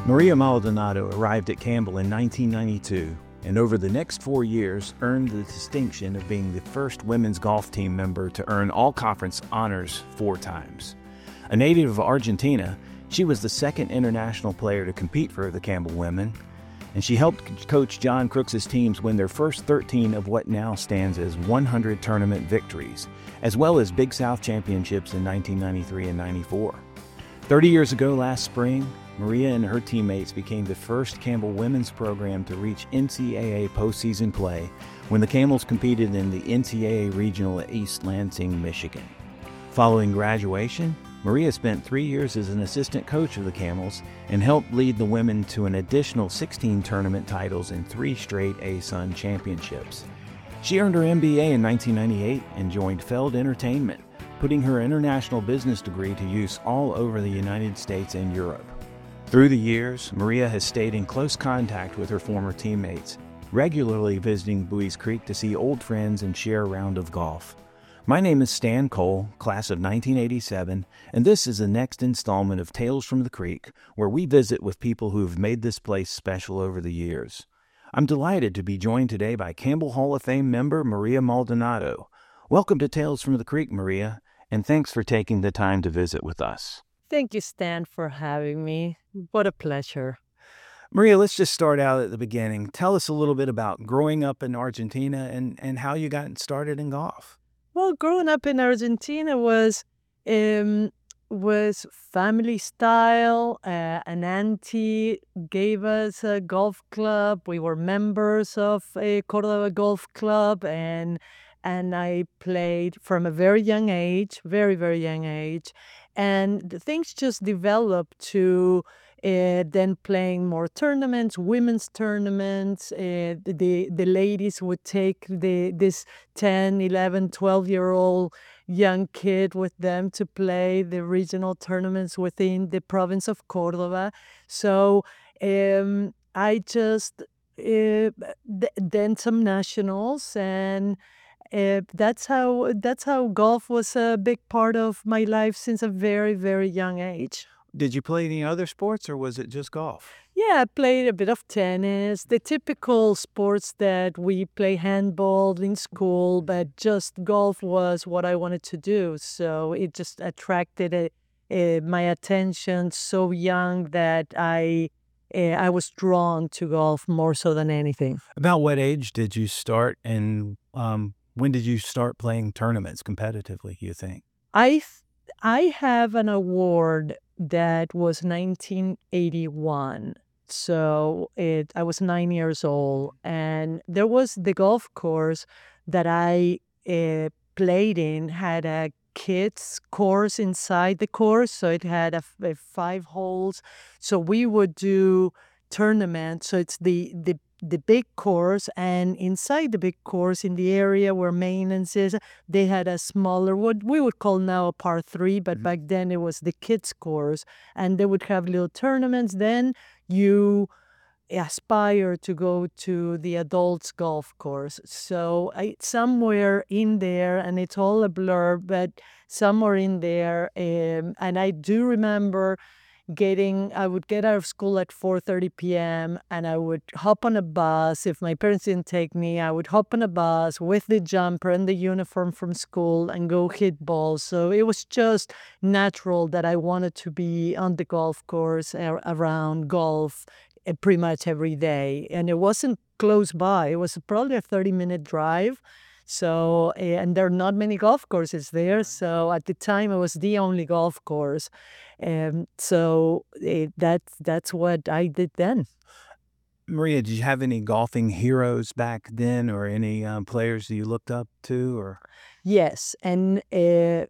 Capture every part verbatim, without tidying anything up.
Maria Maldonado arrived at Campbell in nineteen ninety-two and over the next four years earned the distinction of being the first women's golf team member to earn all conference honors four times. A native of Argentina, she was the second international player to compete for the Campbell women, and she helped coach John Crooks's teams win their first thirteen of what now stands as one hundred tournament victories, as well as Big South championships in nineteen ninety-three and ninety-four. Thirty years ago last spring, Maria and her teammates became the first Campbell women's program to reach N C double A postseason play when the Camels competed in the N C double A Regional at East Lansing, Michigan. Following graduation, Maria spent three years as an assistant coach of the Camels and helped lead the women to an additional sixteen tournament titles and three straight A S U N championships. She earned her M B A in nineteen ninety-eight and joined Feld Entertainment, putting her international business degree to use all over the United States and Europe. Through the years, Maria has stayed in close contact with her former teammates, regularly visiting Buies Creek to see old friends and share a round of golf. My name is Stan Cole, class of nineteen eighty-seven, and this is the next installment of Tales from the Creek, where we visit with people who have made this place special over the years. I'm delighted to be joined today by Campbell Hall of Fame member Maria Maldonado. Welcome to Tales from the Creek, Maria, and thanks for taking the time to visit with us. Thank you, Stan, for having me. What a pleasure. Maria, let's just start out at the beginning. Tell us a little bit about growing up in Argentina and, and how you got started in golf. Well, growing up in Argentina was um, was family style. Uh, an auntie gave us a golf club. We were members of a Córdoba Golf Club, and and I played from a very young age, very, very young age. And the things just developed to uh, then playing more tournaments, women's tournaments. Uh, the the ladies would take the this ten, eleven, twelve-year-old young kid with them to play the regional tournaments within the province of Córdoba. So um, I just, uh, th- then some nationals, and Uh, that's how that's how golf was a big part of my life since a very, very young age. Did you play any other sports or was it just golf? Yeah, I played a bit of tennis, the typical sports that we play handball in school, but just golf was what I wanted to do. So it just attracted uh, uh, my attention so young that I uh, I was drawn to golf more so than anything. About what age did you start and um, when did you start playing tournaments competitively, you think? I th- I have an award that was nineteen eighty-one. So it I was nine years old, and there was the golf course that I uh, played in had a kids course inside the course, so it had a, f- a five holes. So we would do tournaments. So it's the the the big course, and inside the big course in the area where maintenance is, they had a smaller, what we would call now a par three, but Mhm. back then it was the kids course, and they would have little tournaments. Then you aspire to go to the adults golf course. So I somewhere in there, and it's all a blur, but somewhere in there, um, and I do remember getting I would get out of school at four thirty p.m. and I would hop on a bus. If my parents didn't take me, I would hop on a bus with the jumper and the uniform from school and go hit balls. So it was just natural that I wanted to be on the golf course, ar- around golf, uh, pretty much every day. And it wasn't close by. It was probably a thirty minute drive. So, eh, and there are not many golf courses there. So at the time, it was the only golf course. Um, so eh, that's that's what I did then. Maria, did you have any golfing heroes back then or any um, players that you looked up to? Or Yes, and uh,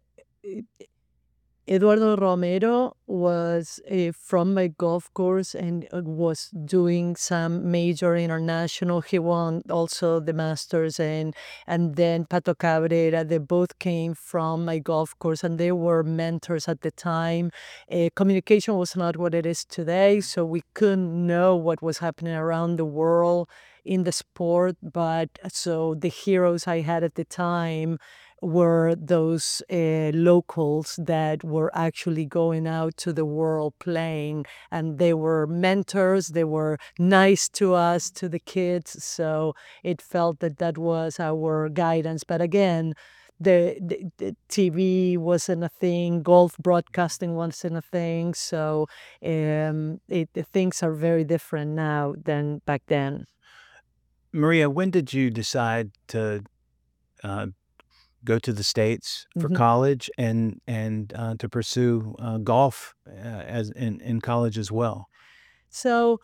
Eduardo Romero was uh, from my golf course and uh, was doing some major international. He won also the Masters, and and then Pato Cabrera. They both came from my golf course, and they were mentors at the time. Uh, communication was not what it is today, so we couldn't know what was happening around the world in the sport. But so the heroes I had at the time were those uh, locals that were actually going out to the world playing, and they were mentors. They were nice to us, to the kids. So it felt that that was our guidance. But again, the, the, the T V wasn't a thing. Golf broadcasting wasn't a thing. So um, it, the things are very different now than back then. Maria, when did you decide to uh, go to the States for Mhm. college and and uh, to pursue uh, golf uh, as in, in college as well? So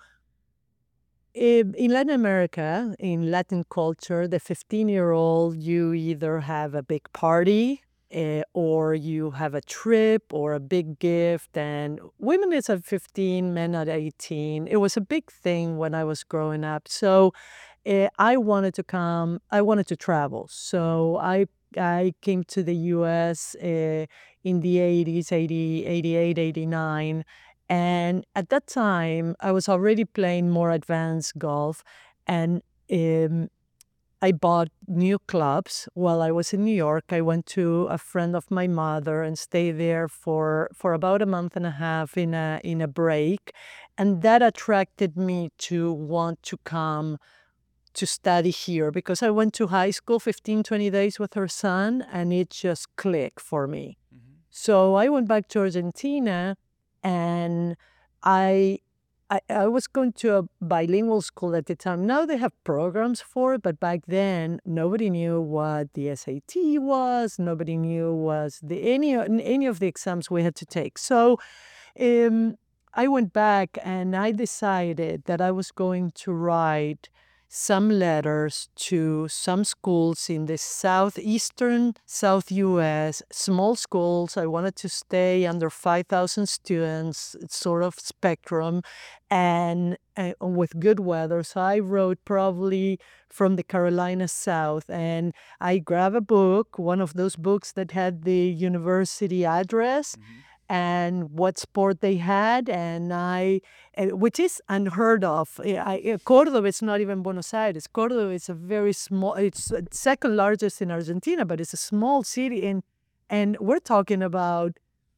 in in Latin America, in Latin culture, the fifteen-year-old, you either have a big party uh, or you have a trip or a big gift. And women is at fifteen, men at eighteen. It was a big thing when I was growing up. So uh, I wanted to come, I wanted to travel. So I I came to the U S uh, in the eighties, eighty, eighty-eight, eighty-nine. And at that time, I was already playing more advanced golf, and um, I bought new clubs while I was in New York. I went to a friend of my mother and stayed there for, for about a month and a half in a in a break, and that attracted me to want to come to study here because I went to high school fifteen, twenty days with her son, and it just clicked for me. So I went back to Argentina, and I, I I was going to a bilingual school at the time. Now they have programs for it, but back then nobody knew what the S A T was. Nobody knew was the any any of the exams we had to take. So um, I went back and I decided that I was going to write some letters to some schools in the southeastern South U S, small schools. I wanted to stay under five thousand students, sort of spectrum, and uh, with good weather. So I wrote probably from the Carolinas South, and I grabbed a book, one of those books that had the university address and what sport they had, and I, uh, which is unheard of. I, I- Cordoba is not even Buenos Aires. Cordoba is a very small. It's the second largest in Argentina, but it's a small city, and and we're talking about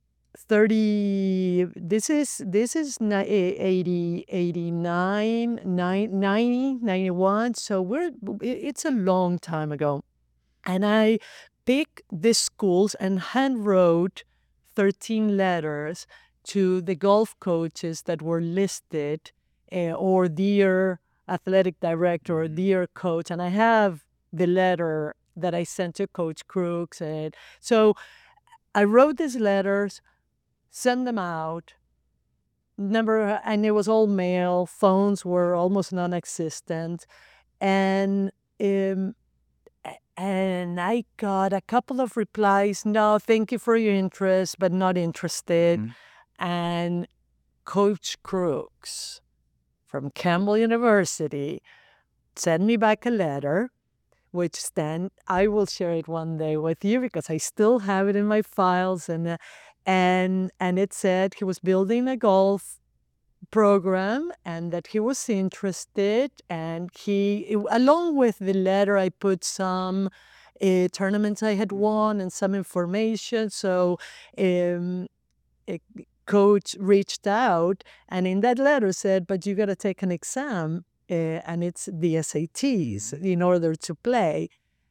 thirty. This is this is ni- eh, eighty, eighty-nine, nine- ninety, ninety-one. So we're it's a long time ago. And I picked these schools and hand wrote thirteen letters to the golf coaches that were listed, uh, or dear athletic director or dear coach. And I have the letter that I sent to Coach Crooks. And so I wrote these letters, sent them out. Never, and it was all mail. Phones were almost non-existent. And um, a- And I got a couple of replies. No, thank you for your interest, but not interested. Mhm. And Coach Crooks from Campbell University sent me back a letter, which then I will share it one day with you because I still have it in my files. And uh, and and it said he was building a golf program and that he was interested, and he, along with the letter, I put some uh, tournaments I had won and some information. So um, a coach reached out, and in that letter said, but you got to take an exam, uh, and it's the S A Ts in order to play.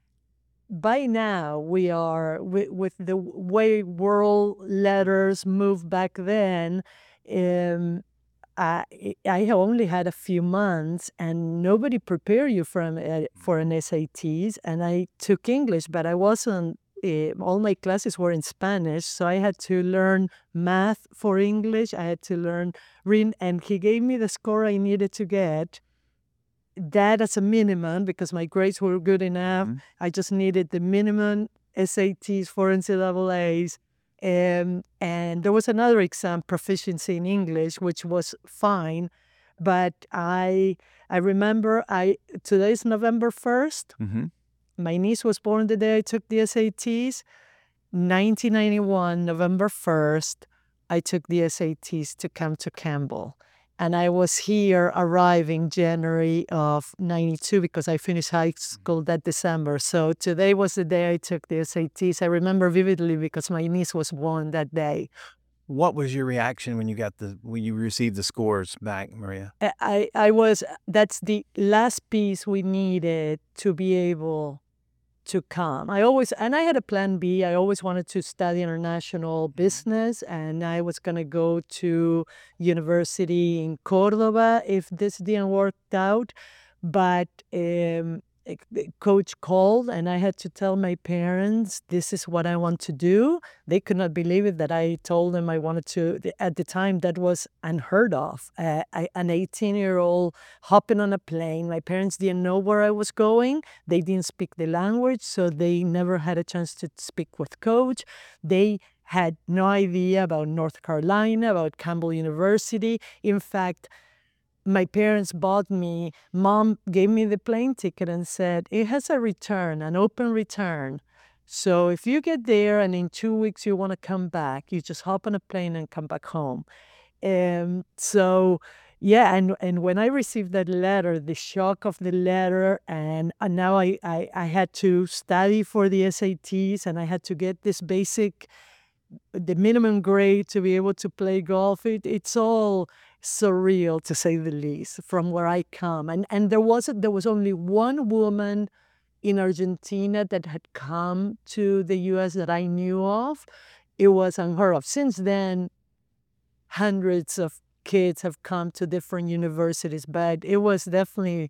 By now, we are, with, with the way world letters moved back then, um, I I only had a few months, and nobody prepared you for an, uh, for an S A Ts. And I took English, but I wasn't. Uh, all my classes were in Spanish, so I had to learn math for English. I had to learn read, and he gave me the score I needed to get. That as a minimum, because my grades were good enough. Mhm. I just needed the minimum S A Ts for N C double A's. Um, and there was another exam, proficiency in English, which was fine. But I I remember I today's November first. Mhm. My niece was born the day I took the S A Ts. nineteen ninety-one, November first, I took the S A Ts to come to Campbell. And I was here arriving January of ninety-two because I finished high school that December. So today was the day I took the S A Ts. I remember vividly because my niece was born that day. What was your reaction when you got the when you received the scores back, Maria? I, I I was, that's the last piece we needed to be able to come. I always, and I had a plan B. I always wanted to study international business, and I was going to go to university in Cordoba if this didn't work out. But um, eh, the coach called, and I had to tell my parents, this is what I want to do. They could not believe it that I told them I wanted to. At the time, that was unheard of. Uh, I, an eighteen-year-old hopping on a plane. My parents didn't know where I was going. They didn't speak the language, so they never had a chance to speak with coach. They had no idea about North Carolina, about Campbell University. In fact, my parents bought me, mom gave me the plane ticket and said, it has a return, an open return. So if you get there and in two weeks you want to come back, you just hop on a plane and come back home. And so, yeah, and, and when I received that letter, the shock of the letter, and, and now I, I, I had to study for the S A Ts, and I had to get this basic, the minimum grade to be able to play golf. It, it's all surreal, to say the least, from where I come. And and there wasn't there was only one woman in Argentina that had come to the U S that I knew of. It was unheard of. Since then, hundreds of kids have come to different universities, but it was definitely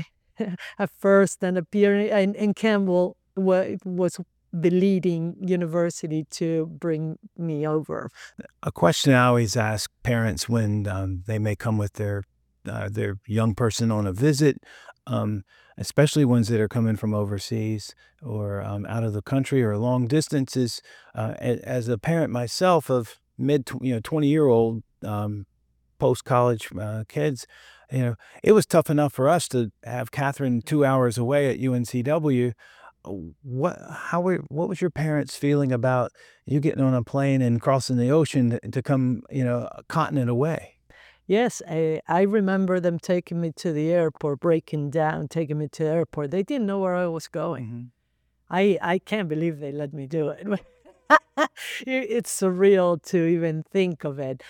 a first and appearing. And, and Campbell wa- was the leading university to bring me over. A question I always ask parents when um, they may come with their uh, their young person on a visit, um, especially ones that are coming from overseas or um, out of the country or long distances. Uh, a- as a parent myself of mid, tw- you know, twenty year old um, post college uh, kids, you know, it was tough enough for us to have Catherine two hours away at U N C W. What how were what was your parents feeling about you getting on a plane and crossing the ocean to, to come, you know, a continent away? Yes, I, I remember them taking me to the airport, breaking down, taking me to the airport. They didn't know where I was going. Mhm. I, I can't believe they let me do it. It's surreal to even think of it.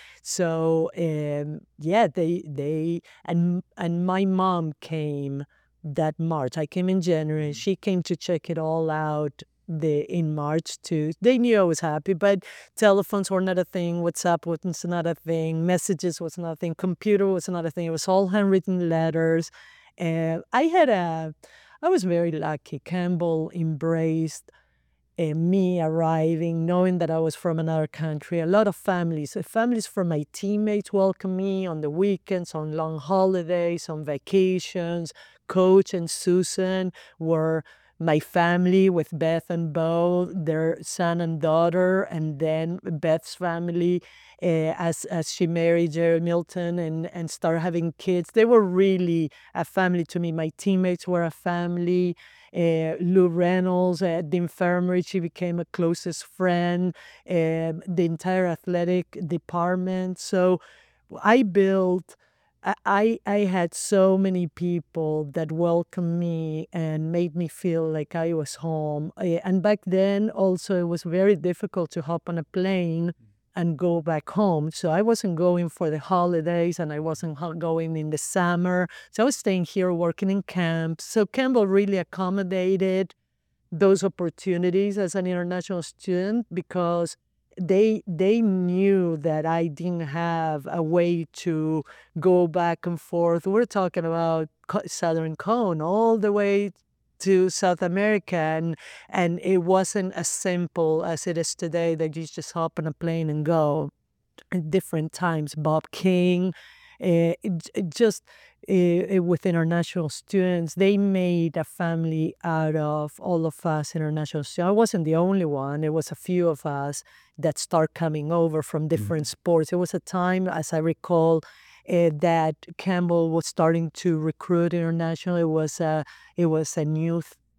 So um, yeah, they they and and my mom came that March. I came in January. She came to check it all out the in March too. They knew I was happy, but telephones were not a thing. WhatsApp was not a thing. Messages was not a thing. Computer was not a thing. It was all handwritten letters. And I had a, I was very lucky. Campbell embraced uh, me arriving, knowing that I was from another country. A lot of families, uh, families from my teammates welcome me on the weekends, on long holidays, on vacations. Coach and Susan were my family with Beth and Bo, their son and daughter, and then Beth's family uh, as as she married Jerry Milton and and started having kids. They were really a family to me. My teammates were a family. Uh, Lou Reynolds at the infirmary, she became a closest friend. Um, the entire athletic department. So I built. I, I I had so many people that welcomed me and made me feel like I was home. Eh, And back then, also, it was very difficult to hop on a plane and go back home. So I wasn't going for the holidays and I wasn't ho- going in the summer. So I was staying here working in camps. So Campbell really accommodated those opportunities as an international student because they they knew that I didn't have a way to go back and forth. We're talking about co- Southern Cone all the way to South America, and and it wasn't as simple as it is today that you just hop on a plane and go at different times. Bob King, uh, it, it just uh, with international students, they made a family out of all of us international students. I wasn't the only one. It was a few of us that start coming over from different sports. It was a time, as I recall, uh, that Campbell was starting to recruit international. It was a it was a new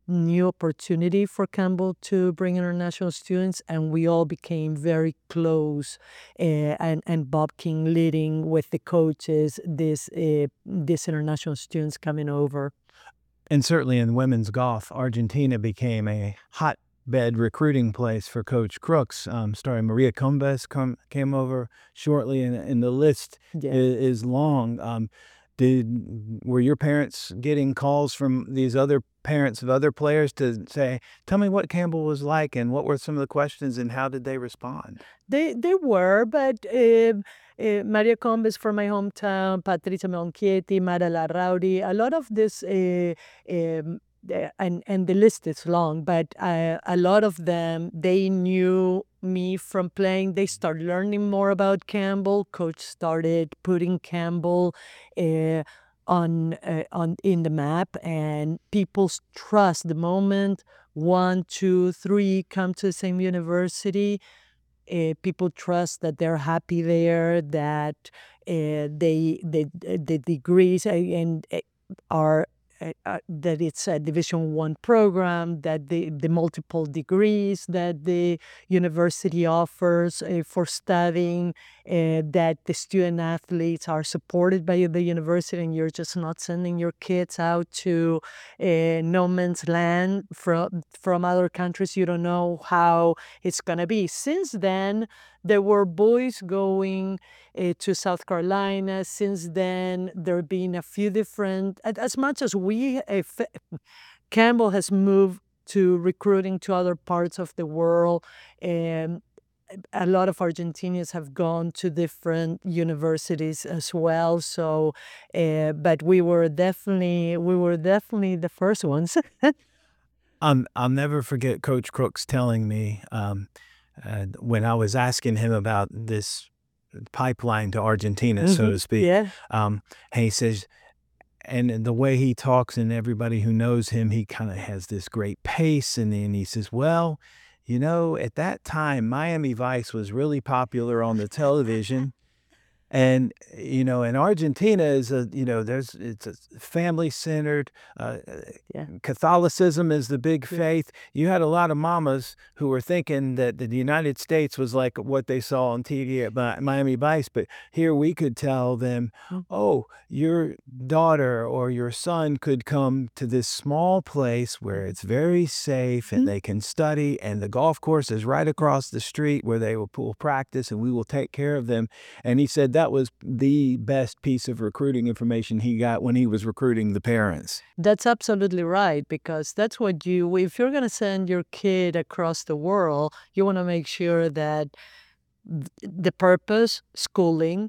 new opportunity for Campbell to bring international students, and we all became very close. Uh, and and Bob King leading with the coaches, this uh, these international students coming over. And certainly in women's golf, Argentina became a hotbed recruiting place for Coach Crooks. Um, starring Maria Cumbes come, came over shortly, and, and the list Yeah. is, is long. Um, did were your parents getting calls from these other parents of other players to say, "Tell me what Campbell was like, and what were some of the questions, and how did they respond?" They they were, but uh, uh, Maria Combes from my hometown, Patricia Monchietti, Mara Larrauri, a lot of this, uh, um, the- and and the list is long, but uh, a lot of them, they knew me from playing. They started learning more about Campbell. Coach started putting Campbell uh, on uh, on in the map, and people's trust the moment one, two, three come to the same university. Uh, people trust that they're happy there, that uh, they the the degrees uh, and uh, are uh, uh, that it's a Division One program, that the the multiple degrees that the university offers uh, for studying, uh, that the student athletes are supported by the university, and you're just not sending your kids out to uh, no man's land from from other countries. You don't know how it's going to be. Since then, there were boys going uh, to South Carolina. Since then, there have been a few different, as much as we, uh, f- Campbell has moved to recruiting to other parts of the world. And a lot of Argentinians have gone to different universities as well. So, uh, but we were definitely, we were definitely the first ones. Um, I'll never forget Coach Crooks telling me um, uh, when I was asking him about this pipeline to Argentina, so Mhm. to speak. Yeah. Um, and he says, and the way he talks, and everybody who knows him, he kind of has this great pace. And then he says, "Well, you know, at that time, Miami Vice was really popular on the television." And, you know, and Argentina is a, you know, there's, it's a family-centered, uh, Yeah. Catholicism is the big Yeah. faith. You had a lot of mamas who were thinking that the United States was like what they saw on T V at Mi- Miami Vice, but here we could tell them, Mm. oh, your daughter or your son could come to this small place where it's very safe and Mhm. they can study, and the golf course is right across the street where they will will practice, and we will take care of them. And he said that was the best piece of recruiting information he got when he was recruiting the parents. That's absolutely right, because that's what you, if you're going to send your kid across the world, you want to make sure that th- the purpose, schooling,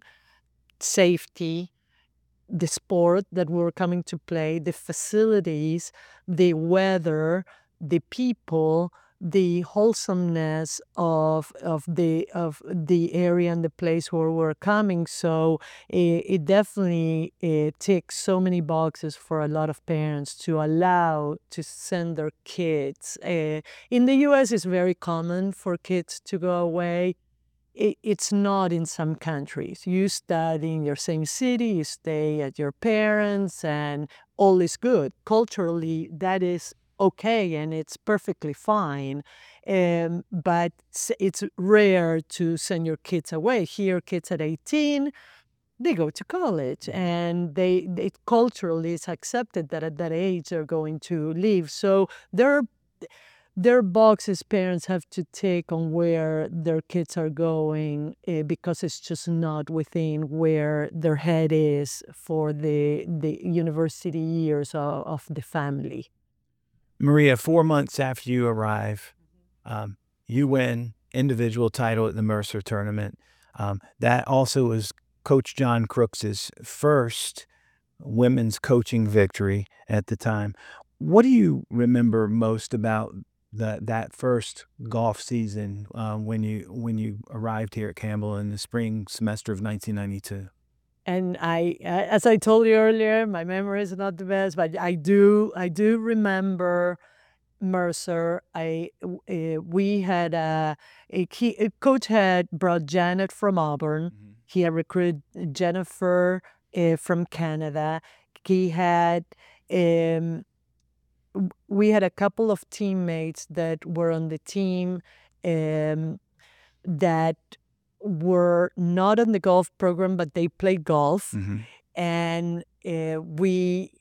safety, the sport that we're coming to play, the facilities, the weather, the people, the wholesomeness of of the of the area and the place where we're coming. So it, it definitely it ticks so many boxes for a lot of parents to allow to send their kids. Uh, in the U S, it's very common for kids to go away. It, it's not in some countries. You study in your same city, you stay at your parents, and all is good. Culturally, that is okay and it's perfectly fine. Um, but s- it's rare to send your kids away. Here, kids at eighteen, they go to college, and they, they culturally it's accepted that at that age they're going to leave. So there are there are boxes parents have to take on where their kids are going, uh, because it's just not within where their head is for the the university years of, of the family. Maria, four months after you arrive, um, you win individual title at the Mercer tournament. Um, that also was Coach John Crooks's first women's coaching victory at the time. What do you remember most about that that first golf season uh, when you when you arrived here at Campbell in the spring semester of nineteen ninety-two? And I, uh, as I told you earlier, my memory is not the best, but I do I do remember Mercer. I w- uh, we had a, a, key, a coach had brought Janet from Auburn. Mhm. He had recruited Jennifer uh, from Canada. He had um, we had a couple of teammates that were on the team um, that were not on the golf program, but they played golf. Mm-hmm. And uh, we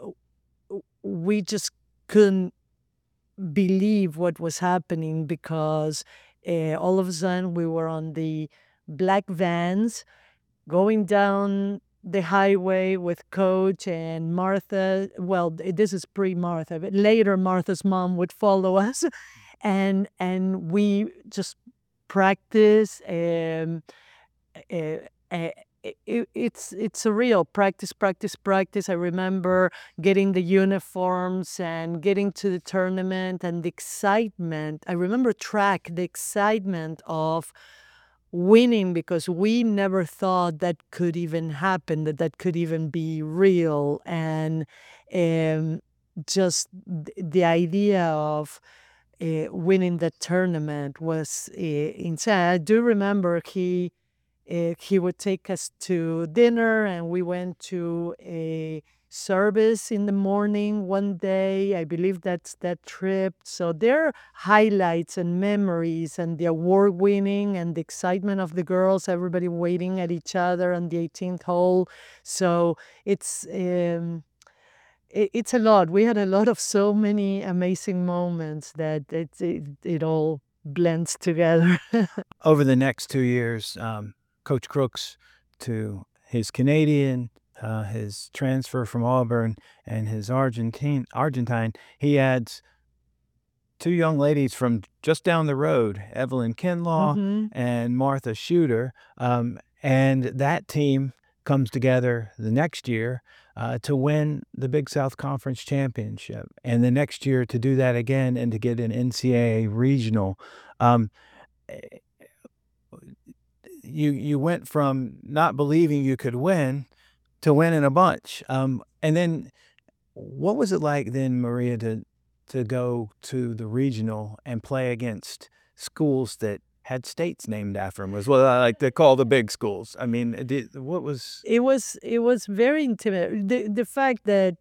we just couldn't believe what was happening because uh, all of a sudden we were on the black vans going down the highway with Coach and Martha. Well, this is pre-Martha, but later Martha's mom would follow us, and and we just practice. Um, uh, uh, it, it's it's a real practice, practice, practice. I remember getting the uniforms and getting to the tournament and the excitement. I remember track, the excitement of winning, because we never thought that could even happen, that that could even be real. And um, just th- the idea of uh, winning the tournament was uh, insane. I do remember he uh, he would take us to dinner, and we went to a service in the morning one day. I believe that's that trip. So there are highlights and memories, and the award winning and the excitement of the girls, everybody waiting at each other on the eighteenth hole. So it's um, it, it's a lot. We had a lot of so many amazing moments that it it, it all blends together. Over the next two years, um, Coach Crooks, to his Canadian, uh, his transfer from Auburn, and his Argentine, Argentine, he adds two young ladies from just down the road, Evelyn Kinlaw hmm and Martha Shooter. Um, and that team comes together the next year uh, to win the Big South Conference Championship. And the next year to do that again and to get an N C double A regional. Um, you you went from not believing you could win to winning a bunch. Um, and then what was it like then, Maria, to to go to the regional and play against schools that had states named after them, as well, I like to call the big schools? I mean, did, what was? It was it was very intimidating. The the fact that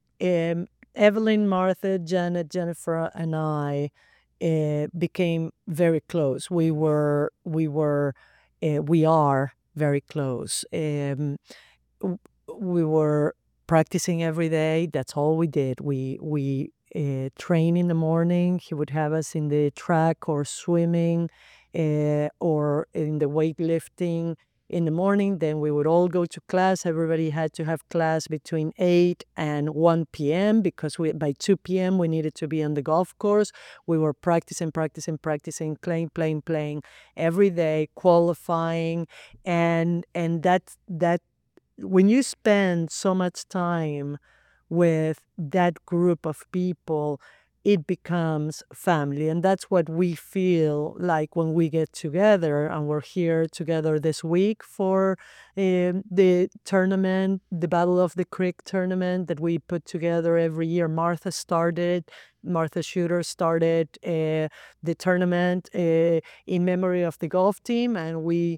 um, Evelyn, Martha, Janet, Jennifer, and I uh, became very close. We were we were uh, we are very close. Um, w- we were practicing every day. That's all we did. We we uh, train in the morning. He would have us in the track or swimming, uh, or in the weightlifting in the morning. Then we would all go to class. Everybody had to have class between eight and one p m because we by two p m we needed to be on the golf course. We were practicing, practicing, practicing, playing, playing, playing every day, qualifying, and and that that when you spend so much time with that group of people, it becomes family. And that's what we feel like when we get together. And we're here together this week for um, the tournament, the Battle of the Creek tournament that we put together every year. Martha started, Martha Shooter started uh, the tournament uh, in memory of the golf team. And we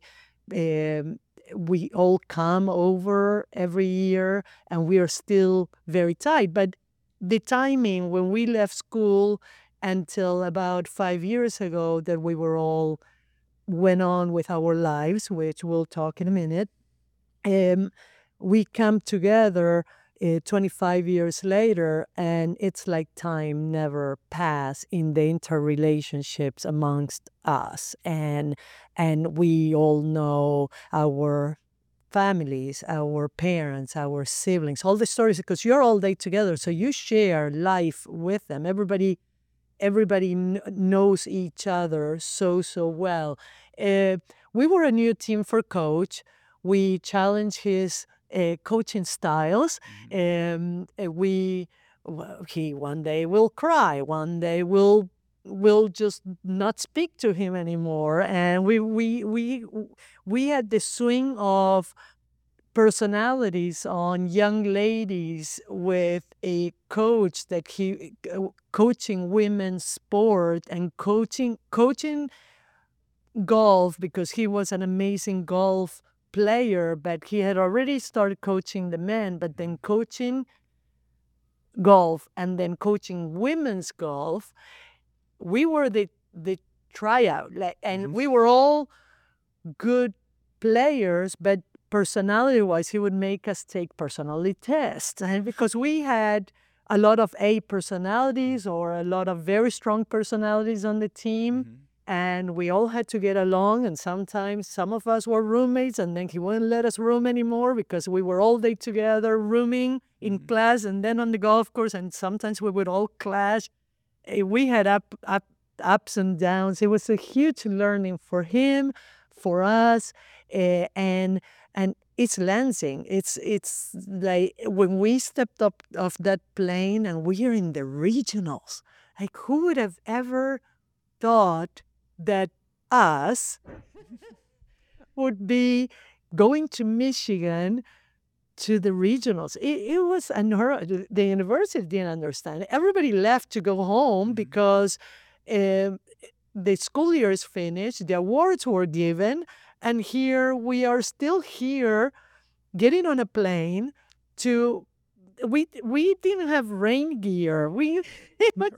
um, we all come over every year, and we are still very tight. But the timing when we left school until about five years ago, that we were all went on with our lives, which we'll talk in a minute, um, we come together uh, twenty-five years later, and it's like time never passed in the interrelationships amongst us. And and we all know our families, our parents, our siblings, all the stories, because you're all day together, so you share life with them. Everybody everybody kn- knows each other so so well. Uh, we were a new team for Coach. We challenged his uh, coaching styles. Um, uh, we well, he one day will cry, one day will will just not speak to him anymore, and we we we we had the swing of personalities on young ladies with a coach that he uh, coaching women's sport and coaching coaching golf, because he was an amazing golf player, but he had already started coaching the men, but then coaching golf and then coaching women's golf, we were the the tryout, like, and Mhm. we were all good players, but personality-wise, he would make us take personality tests, and because we had a lot of A personalities or a lot of very strong personalities on the team, Mhm. and we all had to get along. And sometimes some of us were roommates, and then he wouldn't let us room anymore because we were all day together rooming in Mhm. class and then on the golf course. And sometimes we would all clash. Eh, We had up, up, ups and downs. It was a huge learning for him, for us, eh, and and it's Lansing. It's it's like when we stepped up off that plane and we are in the regionals. Like, who would have ever thought that us would be going to Michigan to the regionals? It, it was unheard. The university didn't understand. Everybody left to go home Mhm. because um, the school year is finished, the awards were given, and here we are still here getting on a plane to. We we didn't have rain gear. We but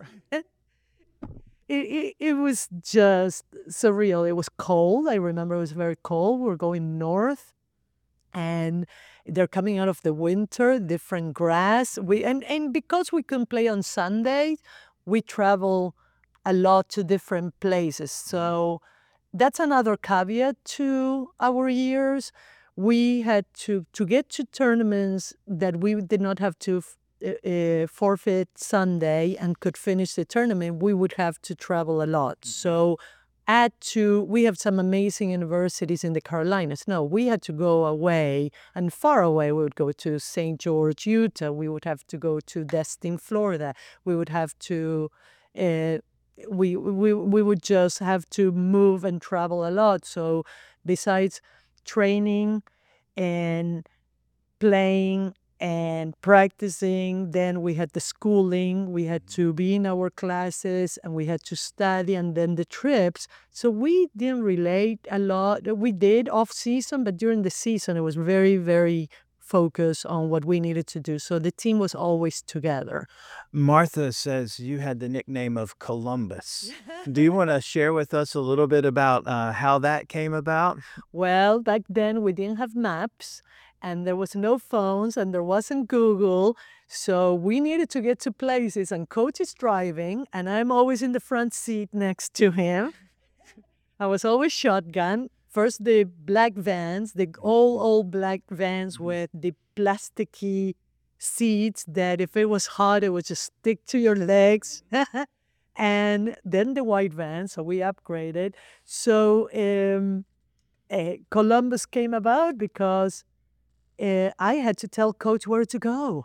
it, it, it was just surreal. It was cold. I remember it was very cold. We were going north, and they're coming out of the winter, different grass. We and, and because we couldn't play on Sunday, we travel a lot to different places. So that's another caveat to our years. We had to to get to tournaments that we did not have to f- uh, uh, forfeit Sunday and could finish the tournament. We would have to travel a lot. So add to we have some amazing universities in the Carolinas. No, we had to go away and far away. We would go to Saint George, Utah. We would have to go to Destin, Florida. We would have to. Uh, we we we would just have to move and travel a lot. So besides training and playing and practicing, then we had the schooling, we had to be in our classes, and we had to study, and then the trips. So we didn't relate a lot. We did off season, but during the season it was very, very focused on what we needed to do. So the team was always together. Martha says you had the nickname of Columbus. Do you want to share with us a little bit about uh, how that came about? Well, back then we didn't have maps and there was no phones and there wasn't Google. So we needed to get to places, and coach is driving and I'm always in the front seat next to him. I was always shotgun. First the black vans, the old, old black vans with the plasticky seats that if it was hot, it would just stick to your legs. And then the white van, so we upgraded. So um, uh, Columbus came about because uh, I had to tell coach where to go.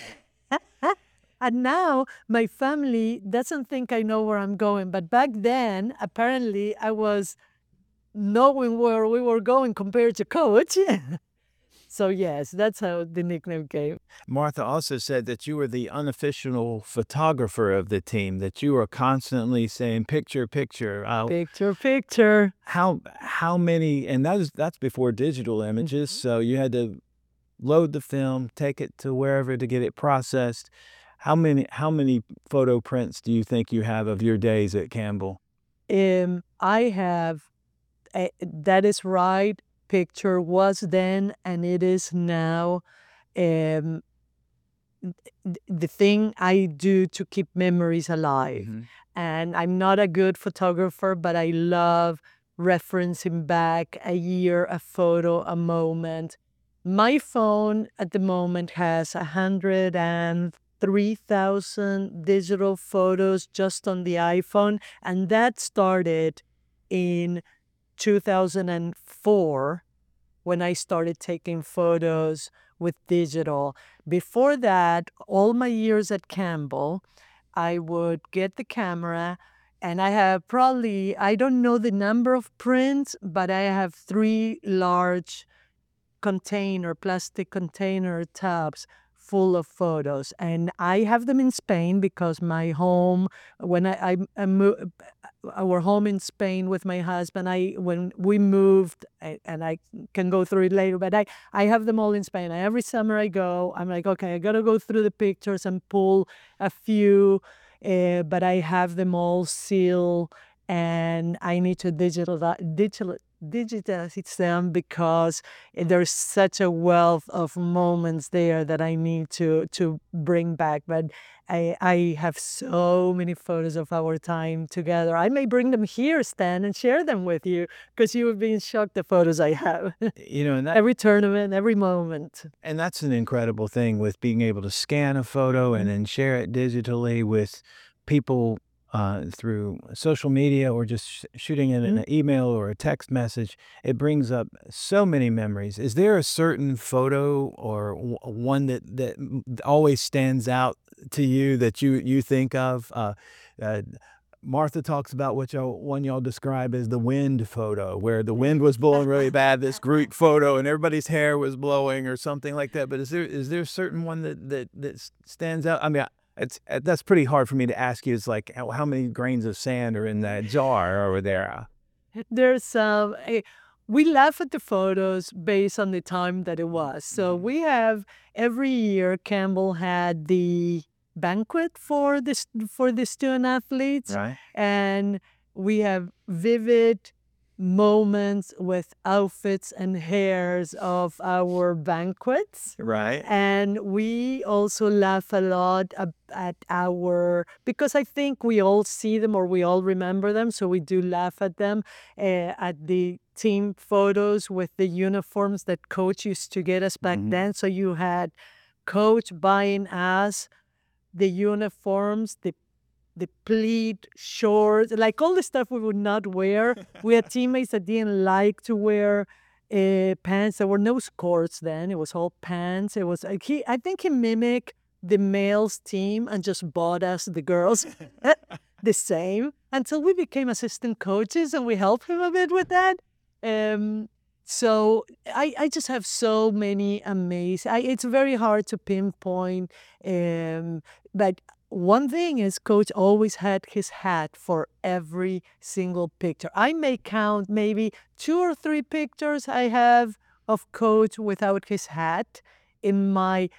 And now my family doesn't think I know where I'm going. But back then, apparently, I was knowing where we were going compared to coach. So, yes, that's how the nickname came. Martha also said that you were the unofficial photographer of the team, that you were constantly saying picture, picture. Uh, Picture, picture. how how many? And that is that's before digital images, so you had to load the film, take it to wherever to get it processed. How many how many photo prints do you think you have of your days at Campbell? Um, I have, uh, that is right. Picture was then and it is now. Um, th- the thing I do to keep memories alive. Mhm. And I'm not a good photographer, but I love referencing back a year, a photo, a moment. My phone at the moment has one hundred three thousand digital photos just on the iPhone. And that started in two thousand four when I started taking photos with digital. Before that, all my years at Campbell, I would get the camera and I have probably, I don't know the number of prints, but I have three large container, plastic container tubs full of photos. And I have them in Spain because my home, when I, I, I moved, our home in Spain with my husband. I when we moved, I, and I can go through it later, but I, I have them all in Spain. Every summer I go, I'm like, okay, I got to go through the pictures and pull a few, uh, but I have them all sealed, and I need to digital, digital, digitize them because there's such a wealth of moments there that I need to to bring back. But I, I have so many photos of our time together. I may bring them here, Stan, and share them with you because you would be in shock the photos I have. You know, and that Every tournament, every moment. and that's an incredible thing with being able to scan a photo and then share it digitally with people uh, through social media or just sh- shooting it in Mhm. an email or a text message. It brings up so many memories. Is there a certain photo or w- one that that m- always stands out to you that you you think of? Uh, uh, Martha talks about what y'all one y'all describe as the wind photo, where the wind was blowing really bad, this group photo, and everybody's hair was blowing or something like that. But is there is there a certain one that that that s- stands out? I mean, I- it's uh, that's pretty hard for me to ask you. It's like how, how many grains of sand are in that jar over there? There's some, eh, we laugh at the photos based on the time that it was. So Mhm. we have every year Campbell had the banquet for this for the student athletes, Right, and we have vivid moments with outfits and hairs of our banquets. right. And we also laugh a lot ab- at our, because I think we all see them or we all remember them, so we do laugh at them, uh, at the team photos with the uniforms that coach used to get us back Mhm. then. So you had coach buying us the uniforms, the the pleat shorts, like all the stuff we would not wear. We had teammates that didn't like to wear uh, pants. There were no skirts then. It was all pants. It was like he. I think he mimicked the males team and just bought us the girls the same until we became assistant coaches and we helped him a bit with that. Um, so I, I just have so many amazing. I, it's very hard to pinpoint, um, but one thing is coach always had his hat for every single picture. I may count maybe two or three pictures I have of coach without his hat in my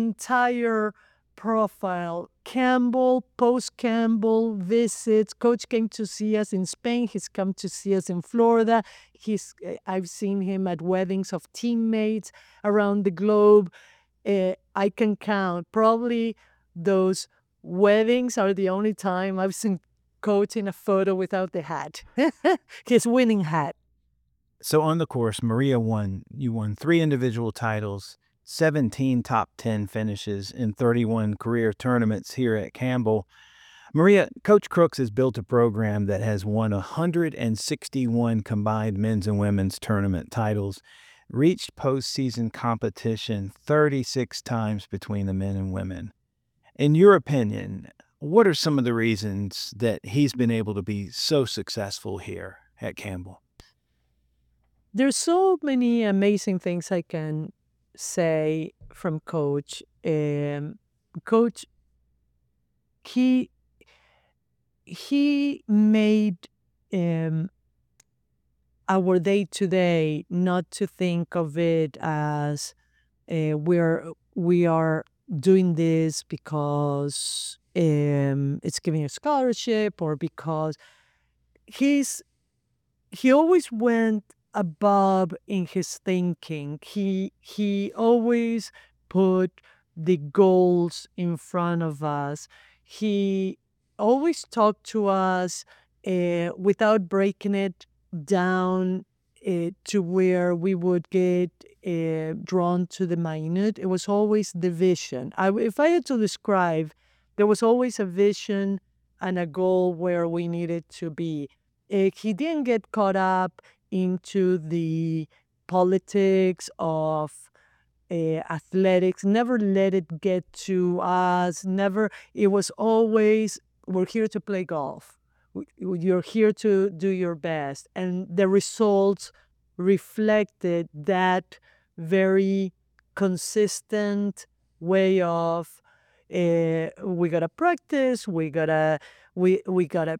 entire profile. Campbell, post Campbell, visits. Coach came to see us in Spain. He's come to see us in Florida. He's eh, I've seen him at weddings of teammates around the globe. Uh, I can count probably those weddings are the only time I've seen Coach in a photo without the hat, his winning hat. So on the course, Maria won. You won three individual titles, seventeen top ten finishes in thirty-one career tournaments here at Campbell. Maria, Coach Crooks has built a program that has won one hundred sixty-one combined men's and women's tournament titles, reached postseason competition thirty-six times between the men and women. In your opinion, what are some of the reasons that he's been able to be so successful here at Campbell? There's so many amazing things I can say from Coach. Um, Coach, he he made um, our day to day not to think of it as uh, we're we are doing this because um, it's giving a scholarship or because he's he always went above in his thinking. He he always put the goals in front of us. He always talked to us uh, without breaking it down uh, to where we would get uh, drawn to the minute. It was always the vision. I, if I had to describe, there was always a vision and a goal where we needed to be. Uh, he didn't get caught up into the politics of uh, athletics, never let it get to us, never. It was always, we're here to play golf. W- You're here to do your best. And the results reflected that very consistent way of uh, we gotta practice, we gotta we we gotta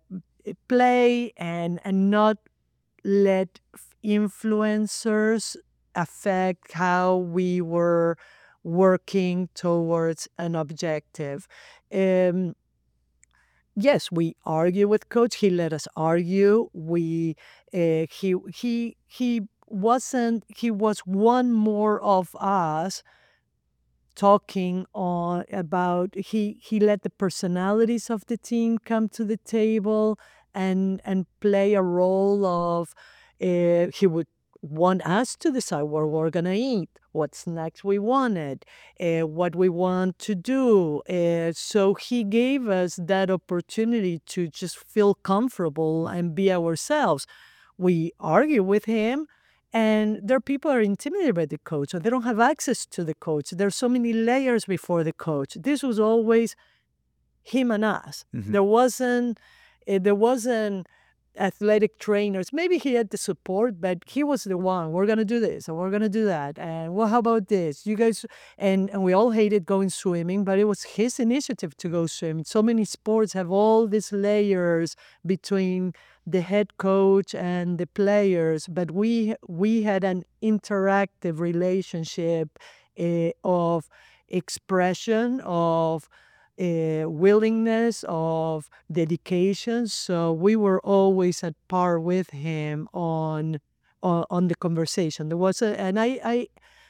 play and and not let influencers affect how we were working towards an objective. Um, yes, we argue with coach. He let us argue. We uh, he he he wasn't. He was one more of us talking on about. He he let the personalities of the team come to the table and and play a role of. Uh, he would want us to decide what we're gonna eat, what snacks we wanted, uh, what we want to do. Uh, so he gave us that opportunity to just feel comfortable and be ourselves. We argue with him, and there are people are intimidated by the coach, or they don't have access to the coach. There's so many layers before the coach. This was always him and us. Mhm. There wasn't, uh, there wasn't athletic trainers. Maybe he had the support, but he was the one. We're gonna do this and we're gonna do that. And well, how about this? You guys and and we all hated going swimming, but it was his initiative to go swimming. So many sports have all these layers between the head coach and the players, but we we had an interactive relationship uh, of expression, of uh, willingness, of dedication. So we were always at par with him on on, on the conversation. There was a, and I, I,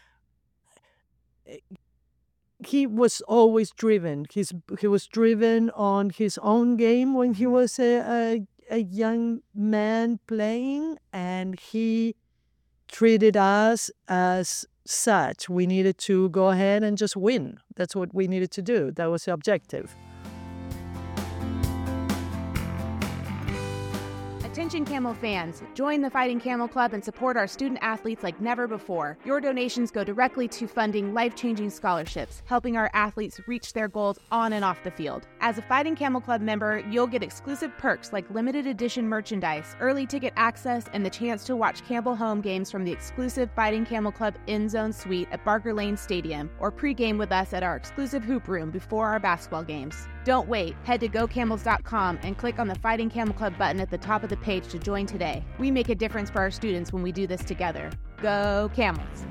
he was always driven. He's he was driven on his own game when he was a a, a young man playing, and he treated us as such. We needed to go ahead and just win. That's what we needed to do. That was the objective. Attention Camel fans, join the Fighting Camel Club and support our student athletes like never before. Your donations go directly to funding life-changing scholarships, helping our athletes reach their goals on and off the field. As a Fighting Camel Club member, you'll get exclusive perks like limited edition merchandise, early ticket access, and the chance to watch Campbell home games from the exclusive Fighting Camel Club End Zone Suite at Barker Lane Stadium, or pregame with us at our exclusive hoop room before our basketball games. Don't wait. Head to go camels dot com and click on the Fighting Camel Club button at the top of the page to join today. We make a difference for our students when we do this together. Go Camels!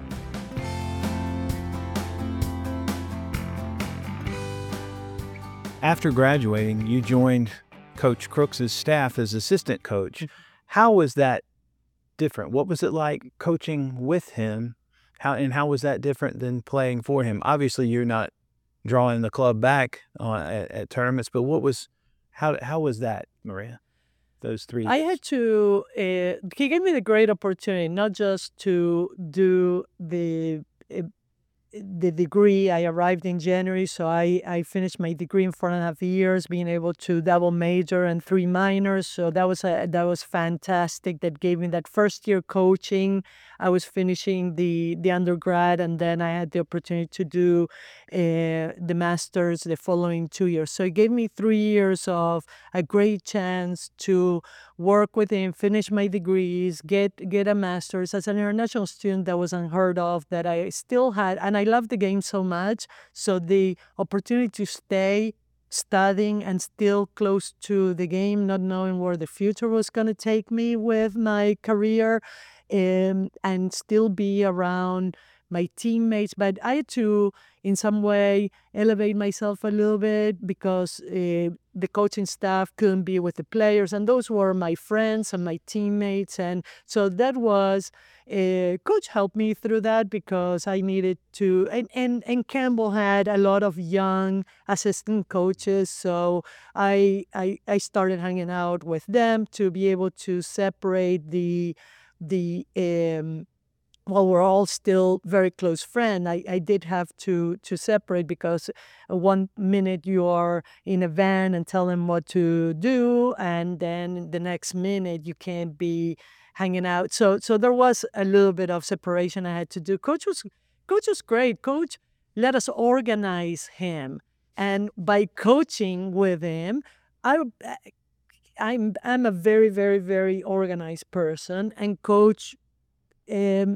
After graduating, you joined Coach Crooks's staff as assistant coach. How was that different? What was it like coaching with him? How and how was that different than playing for him? Obviously, you're not drawing the club back uh, at, at tournaments, but what was how how was that, Maria? Those three. I had to. Uh, he gave me the great opportunity not just to do the uh, the degree. I arrived in January, so I, I finished my degree in four and a half years, being able to double major and three minors. So that was a, that was fantastic. That gave me that first year coaching. I was finishing the the undergrad, and then I had the opportunity to do uh, the masters the following two years. So it gave me three years of a great chance to work with him, finish my degrees, get get a master's. As an international student, that was unheard of. That I still had, and I loved the game so much. So the opportunity to stay studying and still close to the game, not knowing where the future was going to take me with my career, um, and still be around my teammates. But I had to, in some way, elevate myself a little bit because uh, the coaching staff couldn't be with the players, and those were my friends and my teammates. And so that was, uh, coach helped me through that because I needed to, and, and, and Campbell had a lot of young assistant coaches. So I, I, I started hanging out with them to be able to separate the, the, um, while we're all still very close friends, I, I did have to to separate because one minute you are in a van and tell them what to do, and then the next minute you can't be hanging out. So so there was a little bit of separation I had to do. Coach was coach was great. Coach let us organize him, and by coaching with him, I. I'm I'm a very very very organized person, and coach um,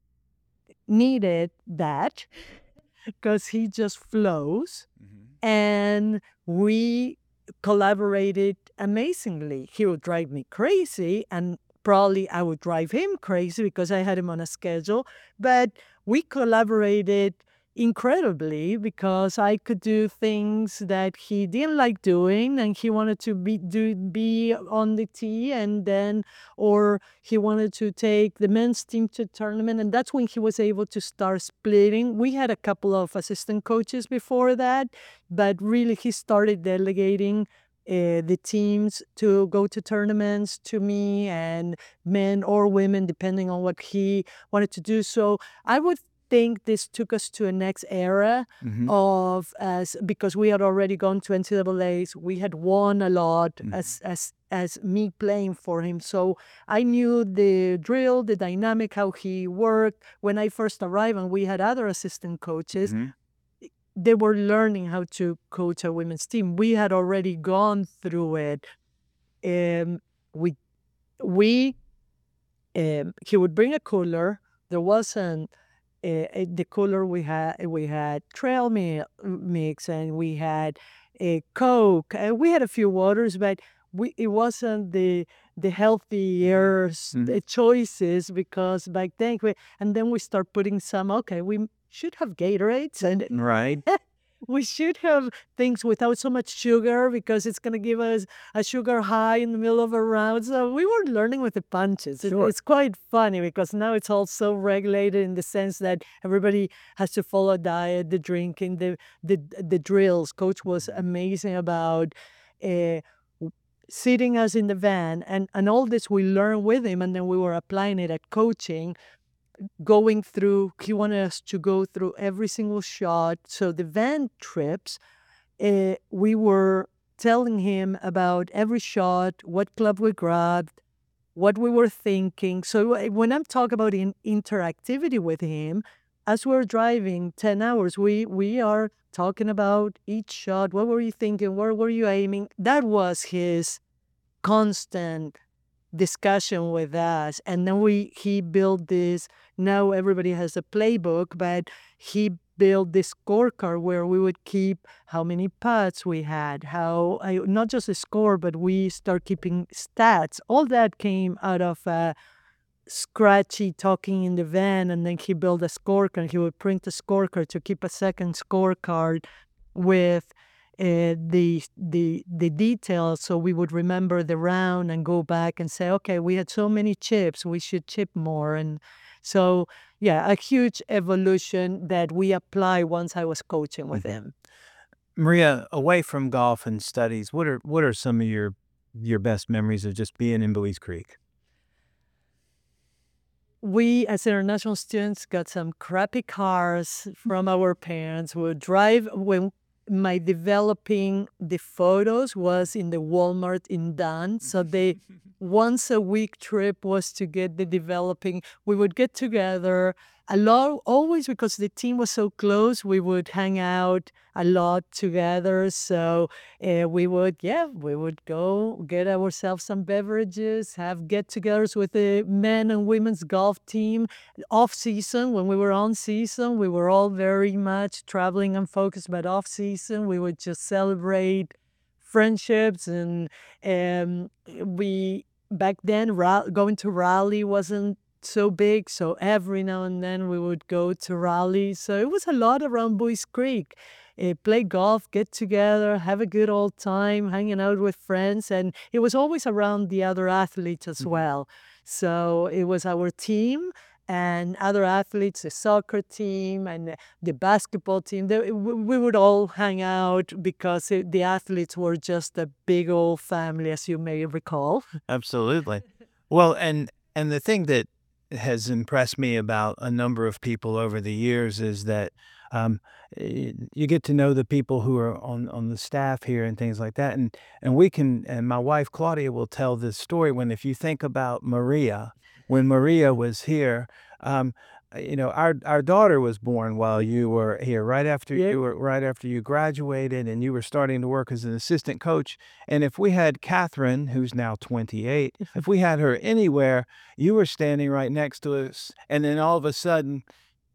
needed that because he just flows. Mm-hmm. And we collaborated amazingly, he would drive me crazy, and probably I would drive him crazy because I had him on a schedule. But we collaborated incredibly because I could do things that he didn't like doing, and he wanted to be do be on the tee, and then or he wanted to take the men's team to tournament, and that's when he was able to start splitting. We had a couple of assistant coaches before that, but really he started delegating uh, the teams to go to tournaments to me, and men or women depending on what he wanted to do. So I would think this took us to a next era Mm-hmm. of as because we had already gone to N C double A's, we had won a lot Mhm. as as as me playing for him. So I knew the drill, the dynamic, how he worked. When I first arrived, and we had other assistant coaches, Mhm. they were learning how to coach a women's team. We had already gone through it. Um, we we um, he would bring a cooler. There wasn't uh, uh, the cooler we had. We had trail mi- mix, and we had a Coke. And we had a few waters, but we it wasn't the the healthier s- Mhm. uh, choices because back then. We, and then we start putting some. Okay, we should have Gatorades, and Right. we should have things without so much sugar because it's going to give us a sugar high in the middle of a round. So we were learning with the punches. It- Sure. it's quite funny because now it's all so regulated in the sense that everybody has to follow diet, the drinking, the the the drills. Coach was amazing about uh, w- sitting us in the van, and and all this we learned with him, and then we were applying it at coaching, going through, he wanted us to go through every single shot. So the van trips, uh, we were telling him about every shot, what club we grabbed, what we were thinking. So uh, when I'm talking about in interactivity with him, as we're driving ten hours, we we are talking about each shot. What were you thinking? Where were you aiming? That was his constant discussion with us. And then we he built this. Now everybody has a playbook, but he built this scorecard where we would keep how many putts we had, how I, not just a score, but we start keeping stats. All that came out of uh, scratchy talking in the van, and then he built a scorecard. He would print a scorecard to keep a second scorecard with uh, the the the details, so we would remember the round and go back and say, okay, we had so many chips, we should chip more. And so, yeah, a huge evolution that we apply once I was coaching with him. Maria, away from golf and studies, what are what are some of your your best memories of just being in Belize Creek? We, as international students, got some crappy cars from our parents. We would drive when my developing the photos was in the Walmart in Dunn. So the once a week trip was to get the developing. We would get together a lot, always because the team was so close. We would hang out a lot together. So uh, we would, yeah, we would go get ourselves some beverages, have get-togethers with the men and women's golf team. Off season, when we were on season, we were all very much traveling and focused, but off season, we would just celebrate friendships. And um, we, back then, ra- going to Raleigh wasn't so big, so every now and then we would go to Raleigh. So it was a lot around Buies Creek. Uh, play golf, get together, have a good old time, hanging out with friends. And it was always around the other athletes as well. So it was our team and other athletes, the soccer team and the- the basketball team. They, we we would all hang out because it, the athletes were just a big old family, as you may recall. Absolutely. Well, and and the thing that has impressed me about a number of people over the years is that um, y- you get to know the people who are on on the staff here and things like that. And and we can, and my wife Claudia will tell this story when, if you think about Maria, when Maria was here, um, uh, you know, our our daughter was born while you were here, right after Yep. you were right after you graduated, and you were starting to work as an assistant coach. And if we had Catherine, who's now twenty-eight, if we had her anywhere, you were standing right next to us, and then all of a sudden,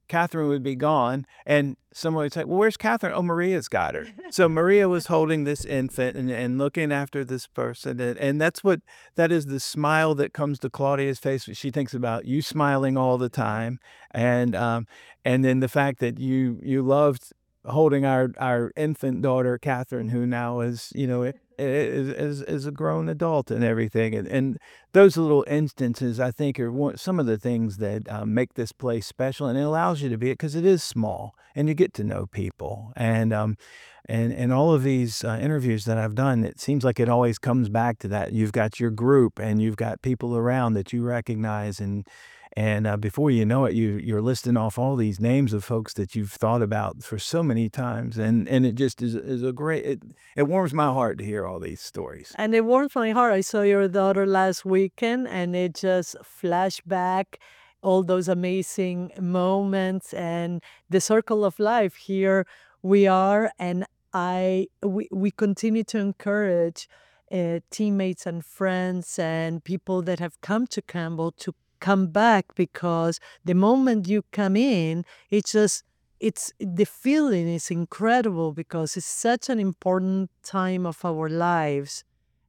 Catherine would be gone, and someone would say, well, where's Catherine? Oh, Maria's got her. So Maria was holding this infant and, and looking after this person. And, and that's what, that is the smile that comes to Claudia's face. She thinks about you smiling all the time. And, um, and then the fact that you, you loved holding our, our infant daughter, Catherine, who now is, you know, is, is, is a grown adult and everything. And, and those little instances, I think, are one, some of the things that uh, make this place special, and it allows you to be it because it is small and you get to know people. And, um, and, and all of these uh, interviews that I've done, it seems like it always comes back to that. You've got your group and you've got people around that you recognize, and And uh, before you know it, you, you're listing off all these names of folks that you've thought about for so many times. And, and it just is, is a great, it, it warms my heart to hear all these stories. And it warms my heart. I saw your daughter last weekend, and it just flashed back all those amazing moments and the circle of life. Here we are, and I we, we continue to encourage uh, teammates and friends and people that have come to Campbell to come back, because the moment you come in, it's just, it's, the feeling is incredible because it's such an important time of our lives.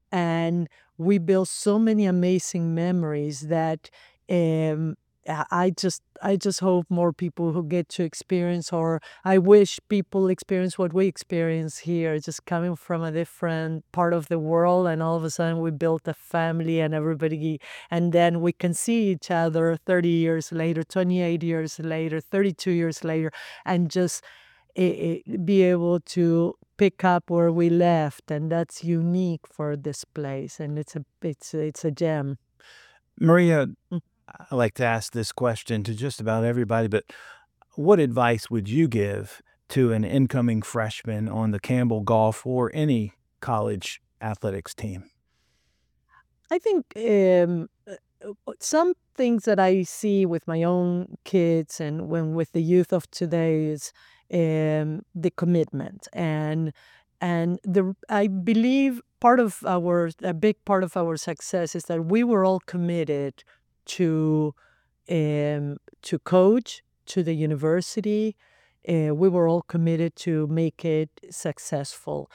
And we build so many amazing memories that um, I I just I just hope more people who get to experience, or I wish people experience what we experience here, just coming from a different part of the world, and all of a sudden we built a family and everybody, and then we can see each other thirty years later, twenty-eight years later, thirty-two years later, and just eh, eh, be able to pick up where we left, and that's unique for this place, and it's a it's it's a gem. Maria, Mm. I like to ask this question to just about everybody, but what advice would you give to an incoming freshman on the Campbell Golf or any college athletics team? I think um, uh, uh, some things that I see with my own kids and when with the youth of today is um, the commitment, and and the I believe part of our a big part of our success is that we were all committed to um, to coach, to the university. Uh, we were all committed to make it successful,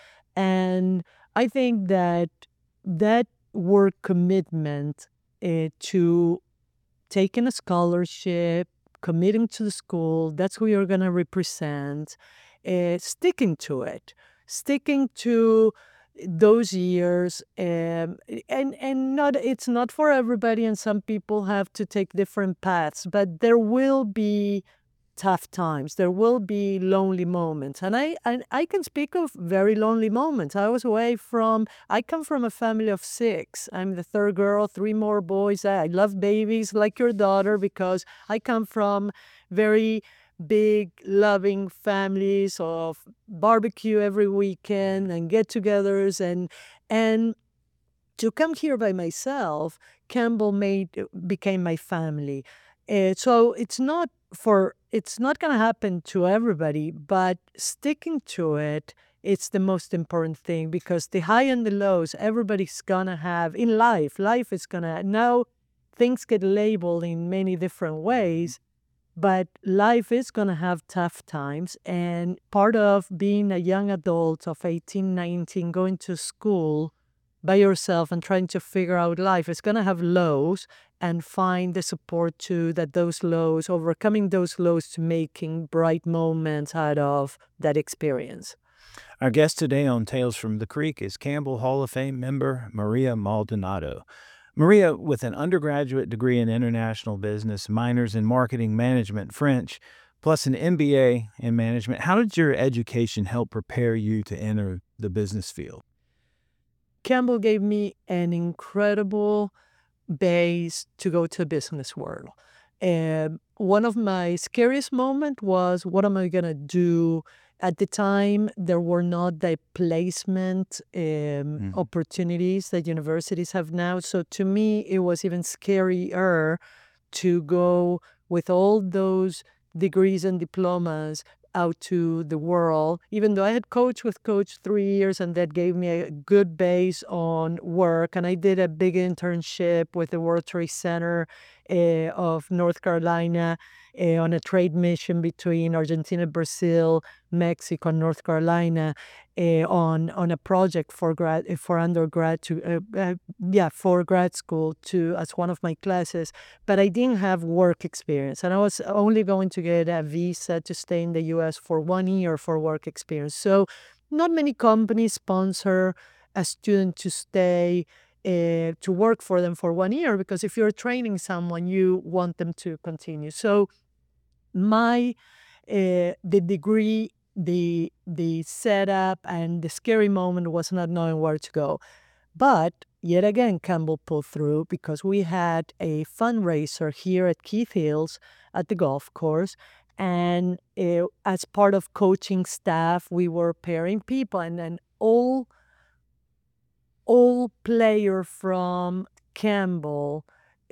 and I think that that word commitment uh, to taking a scholarship, committing to the school, that's who you're going to represent, uh, sticking to it, sticking to those years, um, and and not it's not for everybody, and some people have to take different paths, but there will be tough times. There will be lonely moments. And I, and I can speak of very lonely moments. I was away from, I come from a family of six. I'm the third girl, three more boys. I love babies like your daughter because I come from very big, loving families of barbecue every weekend and get-togethers. And, and to come here by myself, Campbell made became my family. Uh, so it's not for it's not going to happen to everybody, but sticking to it, it's the most important thing, because the high and the lows, everybody's going to have in life. Life is going to, now things get labeled in many different ways, but life is going to have tough times. And part of being a young adult of eighteen, nineteen, going to school by yourself and trying to figure out life is going to have lows, and find the support too, that those lows, overcoming those lows to making bright moments out of that experience. Our guest today on Tales from the Creek is Campbell Hall of Fame member Maria Maldonado. Maria, with an undergraduate degree in international business, minors in marketing management, French, plus an M B A in management, how did your education help prepare you to enter the business field? Campbell gave me an incredible base to go to the business world. And one of my scariest moments was, what am I going to do? At the time, there were not the placement um, Mhm. opportunities that universities have now. So to me, it was even scarier to go with all those degrees and diplomas out to the world, even though I had coached with Coach three years and that gave me a good base on work. And I did a big internship with the World Trade Center uh, of North Carolina uh, on a trade mission between Argentina, Brazil, Mexico, and North Carolina uh, on on a project for grad for undergrad to uh, uh, yeah for grad school to as one of my classes. But I didn't have work experience, and I was only going to get a visa to stay in the U S for one year for work experience. So not many companies sponsor a student to stay uh, to work for them for one year, because if you're training someone, you want them to continue. So my uh, the degree, the the setup, and the scary moment was not knowing where to go. But yet again, Campbell pulled through, because we had a fundraiser here at Keith Hills at the golf course. And uh, as part of coaching staff, we were pairing people, and then all all player from Campbell,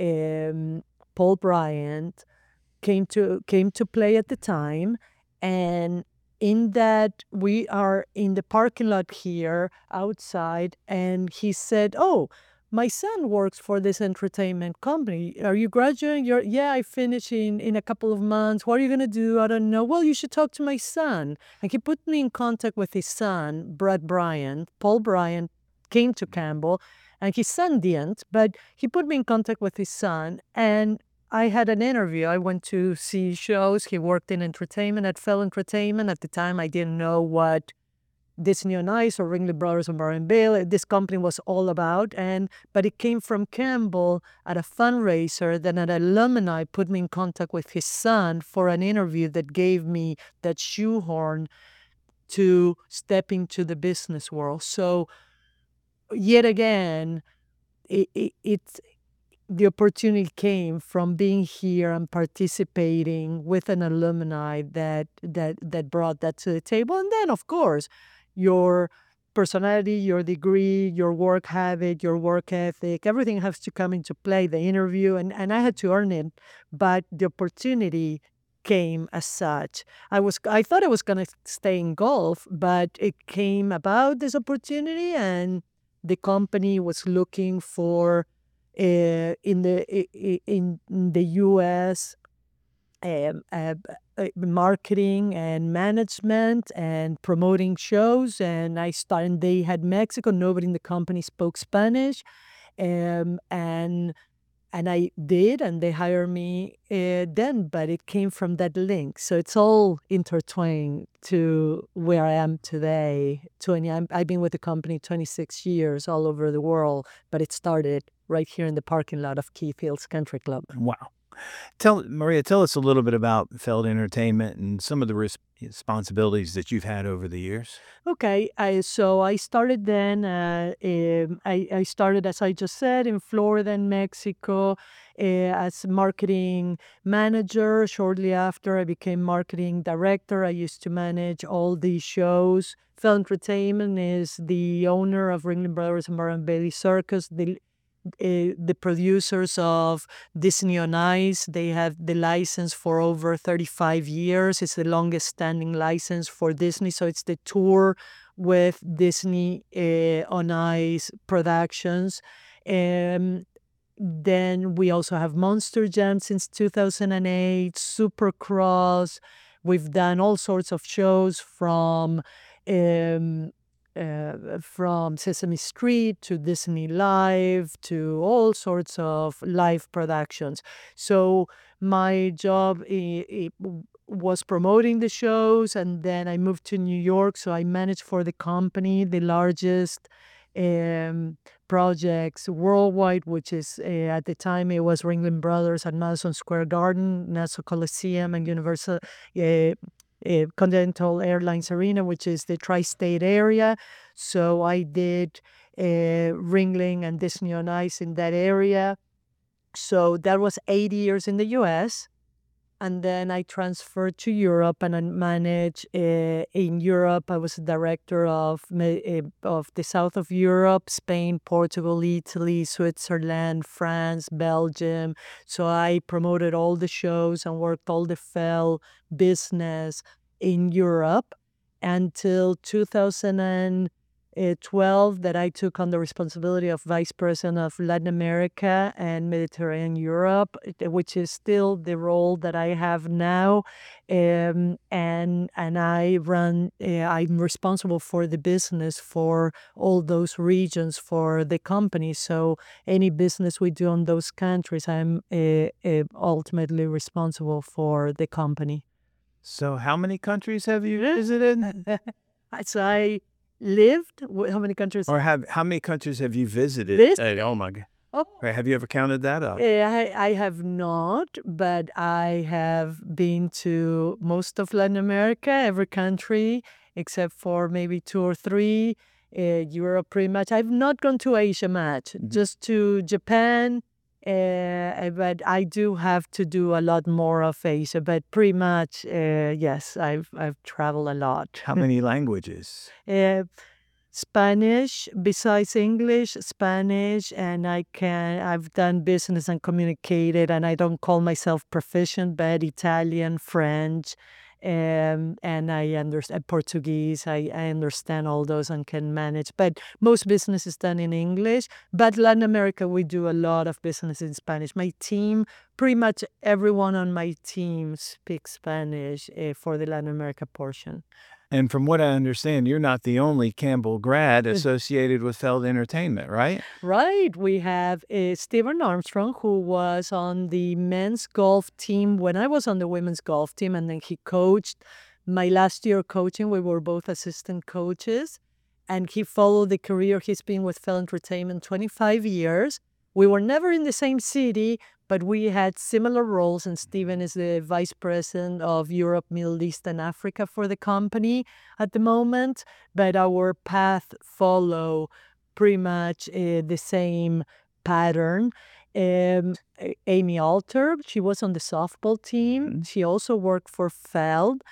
um, Paul Bryant, came to came to play at the time. And in that, we are in the parking lot here outside, and he said, "Oh, my son works for this entertainment company. Are you graduating?" You're, "Yeah, I finish in, in a couple of months. What are you going to do?" "I don't know." "Well, you should talk to my son." And he put me in contact with his son, Brad Bryant. Paul Bryant came to Campbell, and his son didn't, but he put me in contact with his son, and I had an interview. I went to see shows. He worked in entertainment at Fell Entertainment. At the time, I didn't know what Disney on Ice or Ringling Brothers and Bar and Bill, this company was all about. And but it came from Campbell at a fundraiser. Then an alumni put me in contact with his son for an interview that gave me that shoehorn to step into the business world. So yet again, it, it, it's the opportunity came from being here and participating with an alumni that that that brought that to the table. And then, of course, your personality, your degree, your work habit, your work ethic, everything has to come into play, the interview, and, and I had to earn it, but the opportunity came as such. I was I thought I was going to stay in golf, but it came about this opportunity, and the company was looking for uh, in the in the U S um, uh, uh, marketing and management and promoting shows, and I started. They had Mexico. Nobody in the company spoke Spanish, um, and and I did, and they hired me uh, then. But it came from that link, so it's all intertwined to where I am today. Twenty, I'm, I've been with the company twenty-six years, all over the world, but it started right here in the parking lot of Keith Hills Country Club. Wow. Tell Maria, tell us a little bit about Feld Entertainment and some of the res- responsibilities that you've had over the years. Okay, I, so I started then, uh, um, I, I started, as I just said, in Florida and Mexico uh, as marketing manager. Shortly after, I became marketing director. I used to manage all these shows. Feld Entertainment is the owner of Ringling Brothers and Bar and Bailey Circus, the Uh, the producers of Disney on Ice. They have the license for over thirty-five years. It's the longest standing license for Disney. So it's the tour with Disney uh, on Ice Productions. Um, then we also have Monster Jam since two thousand eight, Supercross. We've done all sorts of shows from um, uh, from Sesame Street to Disney Live to all sorts of live productions. So my job i- i- was promoting the shows, and then I moved to New York. So I managed for the company the largest um, projects worldwide, which is uh, at the time it was Ringling Brothers at Madison Square Garden, Nassau Coliseum, and Universal uh, uh, Continental Airlines Arena, which is the tri-state area. So I did uh, Ringling and Disney on Ice in that area. So that was eight years in the U S. And then I transferred to Europe, and I managed uh, in Europe. I was a director of ma- uh, of the south of Europe, Spain, Portugal, Italy, Switzerland, France, Belgium. So I promoted all the shows and worked all the Fell business in Europe until two thousand uh, twelve that I took on the responsibility of Vice President of Latin America and Mediterranean Europe, uh, which is still the role that I have now. Um, and and I run, uh, I'm responsible for the business for all those regions for the company. So any business we do on those countries, I'm uh, uh, ultimately responsible for the company. So, how many countries have you visited? So I lived, wh- how many countries? Or have how many countries have you visited? This? Uh, oh my God. Oh, Right, have you ever counted that up? eh, I, I have not, but I have been to most of Latin America, every country except for maybe two or three. Uh, Europe, pretty much. I've not gone to Asia much, just to Japan. Uh, but I do have to do a lot more of Asia. But pretty much, uh, yes, I've I've traveled a lot. How many languages? Uh, Spanish, besides English, Spanish, and I can, I've done business and communicated, and I don't call myself proficient, but Italian, French, um, and I understand Portuguese. I, I understand all those and can manage, but most business is done in English. But Latin America, we do a lot of business in Spanish. My team, pretty much everyone on my team speaks Spanish uh, for the Latin America portion. And from what I understand, you're not the only Campbell grad associated with Feld Entertainment, right? Right. We have uh, Stephen Armstrong, who was on the men's golf team when I was on the women's golf team, and then he coached my last year coaching. We were both assistant coaches, and he followed the career. He's been with Feld Entertainment twenty-five years. We were never in the same city, but we had similar roles, and Stephen is the vice president of Europe, Middle East, and Africa for the company at the moment. But our path follow pretty much uh, the same pattern. Um, A- Amy Alter, she was on the softball team. She also worked for Feld.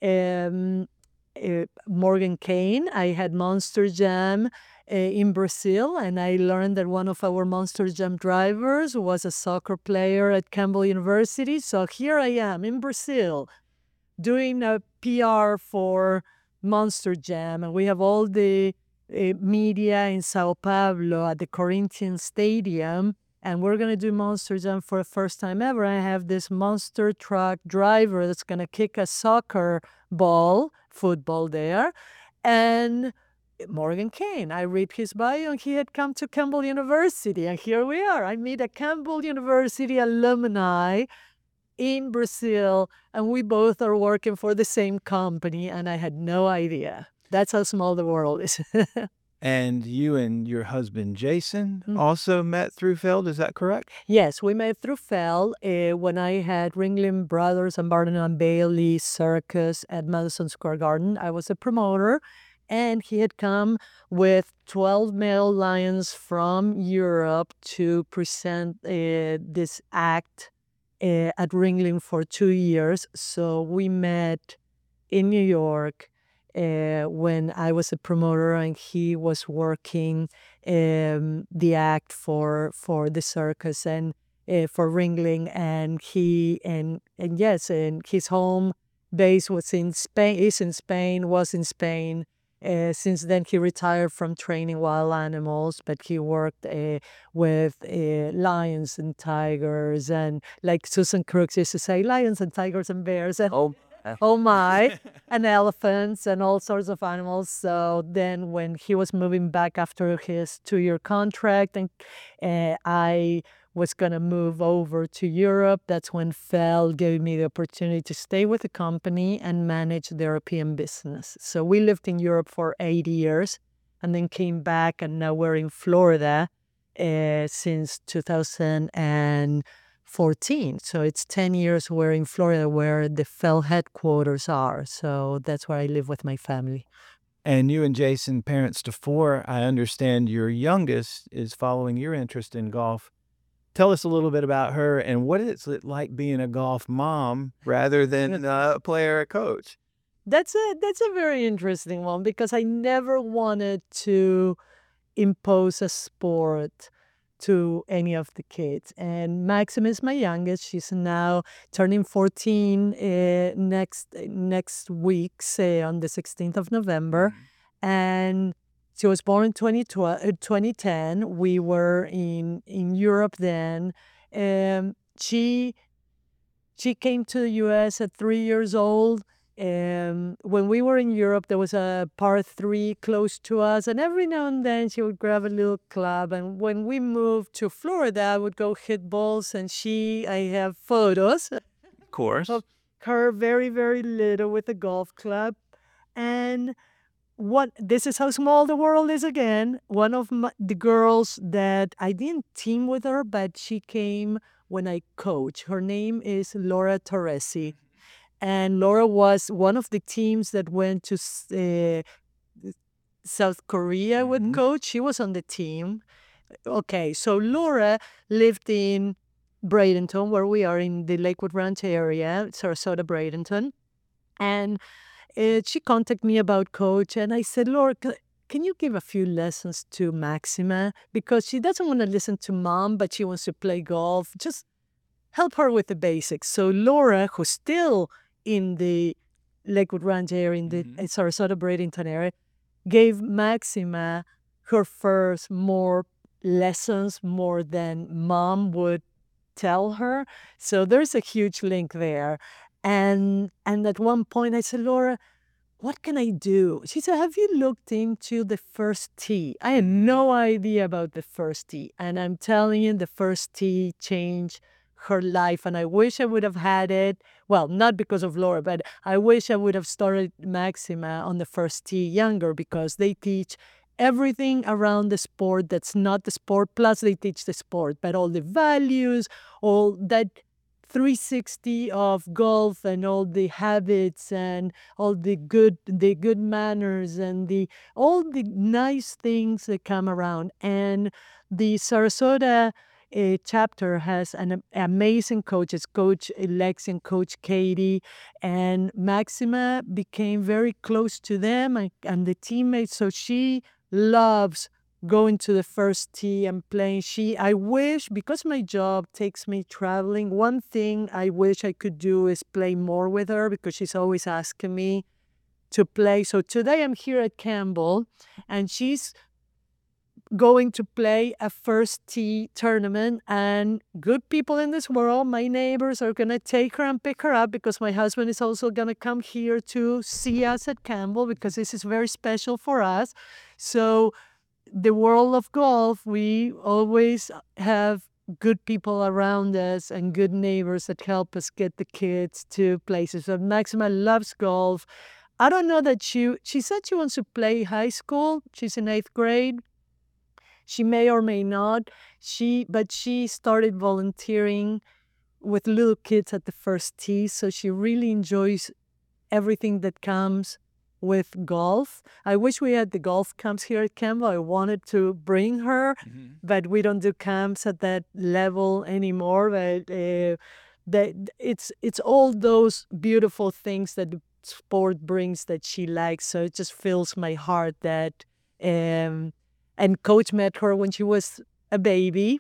Um, uh, Morgan Kane, I had Monster Jam uh, in Brazil, and I learned that one of our Monster Jam drivers was a soccer player at Campbell University. So here I am in Brazil doing a P R for Monster Jam, and we have all the uh, media in Sao Paulo at the Corinthians Stadium, and we're going to do Monster Jam for the first time ever. I have this monster truck driver that's going to kick a soccer ball, football there, and Morgan Kane. I read his bio, and he had come to Campbell University, and here we are. I meet a Campbell University alumni in Brazil, and we both are working for the same company, and I had no idea. That's how small the world is. And you and your husband, Jason, Mm. also met through Feld, is that correct? Yes, we met through Feld uh, when I had Ringling Brothers and Barnum and Bailey Circus at Madison Square Garden. I was a promoter, and he had come with twelve male lions from Europe to present uh, this act uh, at Ringling for two years. So we met in New York uh, when I was a promoter, and he was working um, the act for for the circus and uh, for Ringling, and he and and yes, and his home base was in Spain. Is in Spain. Was in Spain. Uh, since then, he retired from training wild animals, but he worked uh, with uh, lions and tigers, and like Susan Crooks used to say, lions and tigers and bears, and Oh, oh my, and elephants and all sorts of animals. So then when he was moving back after his two-year contract, and uh, I was going to move over to Europe, that's when Feld gave me the opportunity to stay with the company and manage the European business. So we lived in Europe for eight years and then came back, and now we're in Florida uh, since two thousand fourteen. So it's ten years we're in Florida, where the Feld headquarters are. So that's where I live with my family. and you and Jason, parents to four, I understand your youngest is following your interest in golf. Tell us a little bit about her, and what is it like being a golf mom rather than a player or coach? That's a that's a very interesting one, because I never wanted to impose a sport to any of the kids. And Maxim is my youngest. She's now turning fourteen uh, next next week, say on the sixteenth of November. And She was born in twenty twelve, uh, twenty ten. We were in, in Europe then. Um, she she came to the U S at three years old. Um, when we were in Europe, there was a par three close to us, and every now and then she would grab a little club. And when we moved to Florida, I would go hit balls, and she, I have photos Of course. of her very, very little with a golf club. And what this is how small the world is again. One of my, the girls that I didn't team with her, but she came when I coach. Her name is Laura Torresi. And Laura was one of the teams that went to uh, South Korea with Mhm. coach. She was on the team. Okay, so Laura lived in Bradenton, where we are in the Lakewood Ranch area, Sarasota, Bradenton. And uh, she contacted me about coach, and I said, Laura, c- can you give a few lessons to Maxima? Because she doesn't want to listen to mom, but she wants to play golf. Just help her with the basics. So Laura, who's still in the Lakewood Ranch area, in the Mhm. uh, Sarasota, Bradenton area, gave Maxima her first more lessons, more than mom would tell her. So there's a huge link there. And and at one point I said, Laura, what can I do? She said, have you looked into the first tee? I had no idea about the first tee. And I'm telling you, the first tee changed her life. And I wish I would have had it. Well, not because of Laura, but I wish I would have started Maxima on the first tee younger, because they teach everything around the sport that's not the sport. Plus, they teach the sport, but all the values, all that three sixty of golf, and all the habits, and all the good the good manners, and the all the nice things that come around. And the Sarasota uh, chapter has an am- amazing coaches, Coach Lex and Coach Katie, and Maxima became very close to them, and, and the teammates. So she loves going to the first tee and playing. She, I wish, because my job takes me traveling, one thing I wish I could do is play more with her, because she's always asking me to play. So today I'm here at Campbell, and she's going to play a first tee tournament, and good people in this world, my neighbors, are going to take her and pick her up, because my husband is also going to come here to see us at Campbell, because this is very special for us. So the world of golf, we always have good people around us and good neighbors that help us get the kids to places. So Maxima loves golf. I don't know that she, she said she wants to play high school. She's in eighth grade. She may or may not. She, but she started volunteering with little kids at the first tee. So she really enjoys everything that comes with golf. I wish we had the golf camps here at Campbell. I wanted to bring her, Mhm. but we don't do camps at that level anymore. But uh, that it's it's all those beautiful things that the sport brings that she likes. So it just fills my heart that. Um, and Coach met her when she was a baby,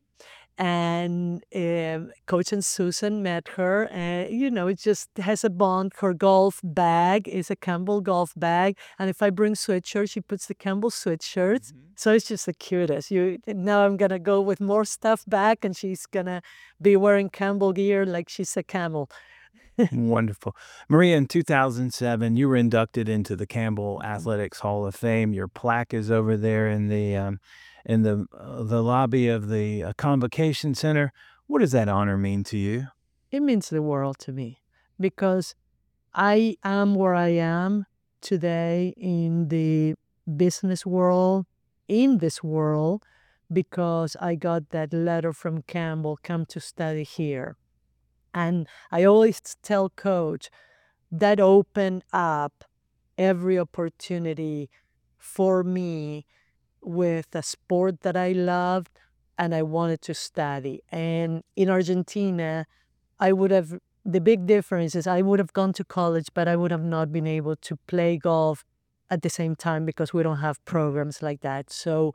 and um, Coach and Susan met her, and you know, it just has a bond. Her golf bag is a Campbell golf bag, and if I bring sweatshirts, she puts the Campbell sweatshirts. Mhm. So it's just the cutest. You now I'm gonna go with more stuff back, and she's gonna be wearing Campbell gear like she's a camel. Wonderful. Maria, in two thousand seven, you were inducted into the Campbell Athletics Hall of Fame. Your plaque is over there in the um, in the uh, the lobby of the uh, Convocation Center. What does that honor mean to you? It means the world to me, because I am where I am today in the business world, in this world, because I got that letter from Campbell, come to study here. And I always tell Coach that opened up every opportunity for me with a sport that I loved and I wanted to study. And in Argentina, I would have, the big difference is I would have gone to college, but I would have not been able to play golf at the same time, because we don't have programs like that. So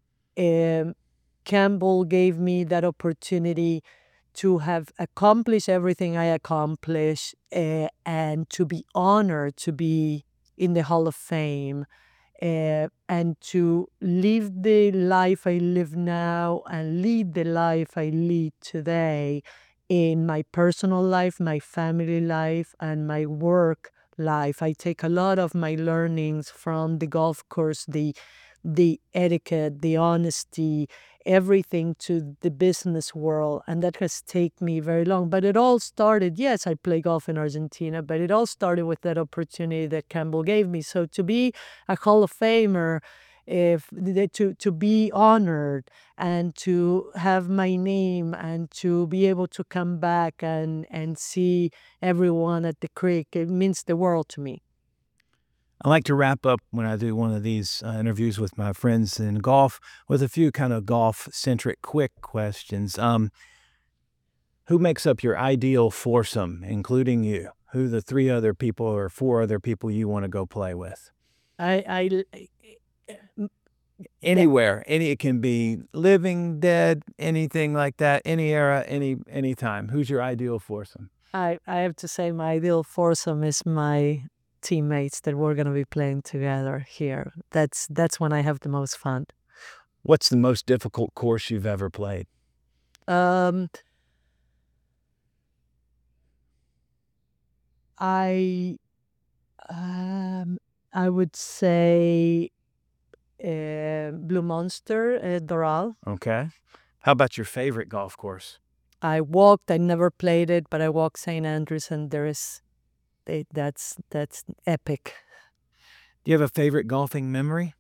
um, Campbell gave me that opportunity to have accomplished everything I accomplished, uh, and to be honored to be in the Hall of Fame. uh, and to live the life I live now and lead the life I lead today in my personal life, my family life, and my work life. I take a lot of my learnings from the golf course, the the etiquette, the honesty, everything to the business world. And that has taken me very long. But it all started, yes, I play golf in Argentina, but it all started with that opportunity that Campbell gave me. So to be a Hall of Famer, if to to be honored and to have my name and to be able to come back and and see everyone at the creek, it means the world to me. I like to wrap up when I do one of these uh, interviews with my friends in golf with a few kind of golf-centric quick questions. Um, who makes up your ideal foursome, including you? Who the three other people or four other people you want to go play with? I I Anywhere, any it can be living, dead, anything like that, any era, any any time. Who's your ideal foursome? I I have to say my ideal foursome is my teammates that we're gonna be playing together here. That's that's when I have the most fun. What's the most difficult course you've ever played? Um, I um I would say uh, Blue Monster, uh, Doral. Okay. How about your favorite golf course? I walked. I never played it, but I walked Saint Andrews, and there is it, that's that's epic. Do you have a favorite golfing memory?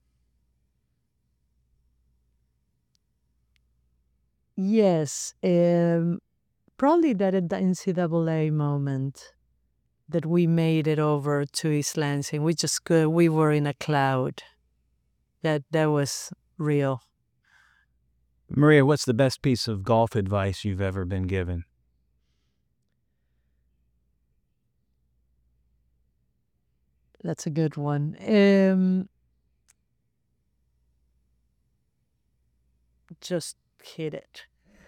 Yes, um, probably that at the N C double A moment that we made it over to East Lansing. We just go, we were in a cloud. That that was real. Maria, what's the best piece of golf advice you've ever been given? That's a good one. Um, just hit it.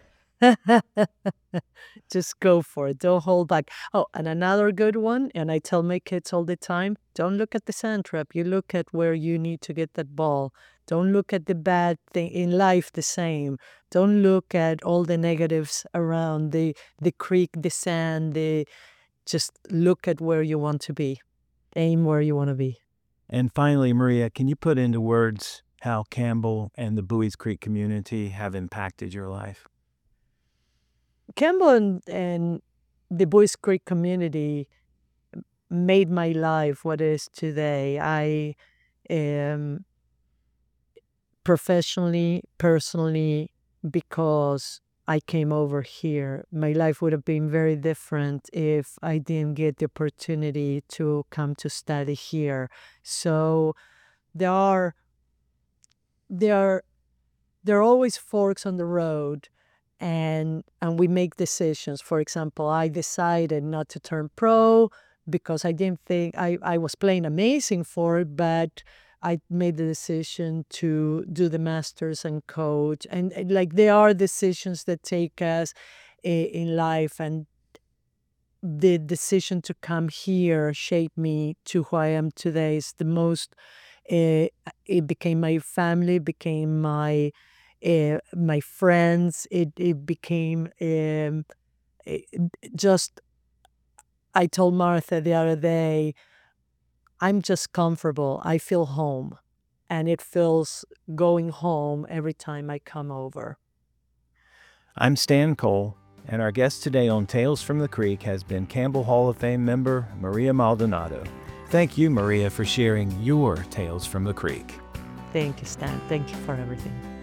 Just go for it. Don't hold back. Oh, and another good one, and I tell my kids all the time, don't look at the sand trap. You look at where you need to get that ball. Don't look at the bad thing in life the same. Don't look at all the negatives around the the creek, the sand, the just look at where you want to be. Aim where you want to be. And finally, Maria, can you put into words how Campbell and the Buies Creek community have impacted your life? Campbell and, and the Buies Creek community made my life what it is today. I am professionally, personally, because I came over here. My life would have been very different if I didn't get the opportunity to come to study here. So there are there are there are always forks on the road, and and we make decisions. For example, I decided not to turn pro because I didn't think I, I was playing amazing for it, but I made the decision to do the masters and coach. And, and like there are decisions that take us i- in life, and the decision to come here shaped me to who I am today. It's the most. Uh, it became my family, became my uh, my friends. It it became um, eh, just. I told Martha the other day, I'm just comfortable. I feel home, and it feels going home every time I come over. I'm Stan Cole, and our guest today on Tales from the Creek has been Campbell Hall of Fame member Maria Maldonado. Thank you, Maria, for sharing your Tales from the Creek. Thank you, Stan. Thank you for everything.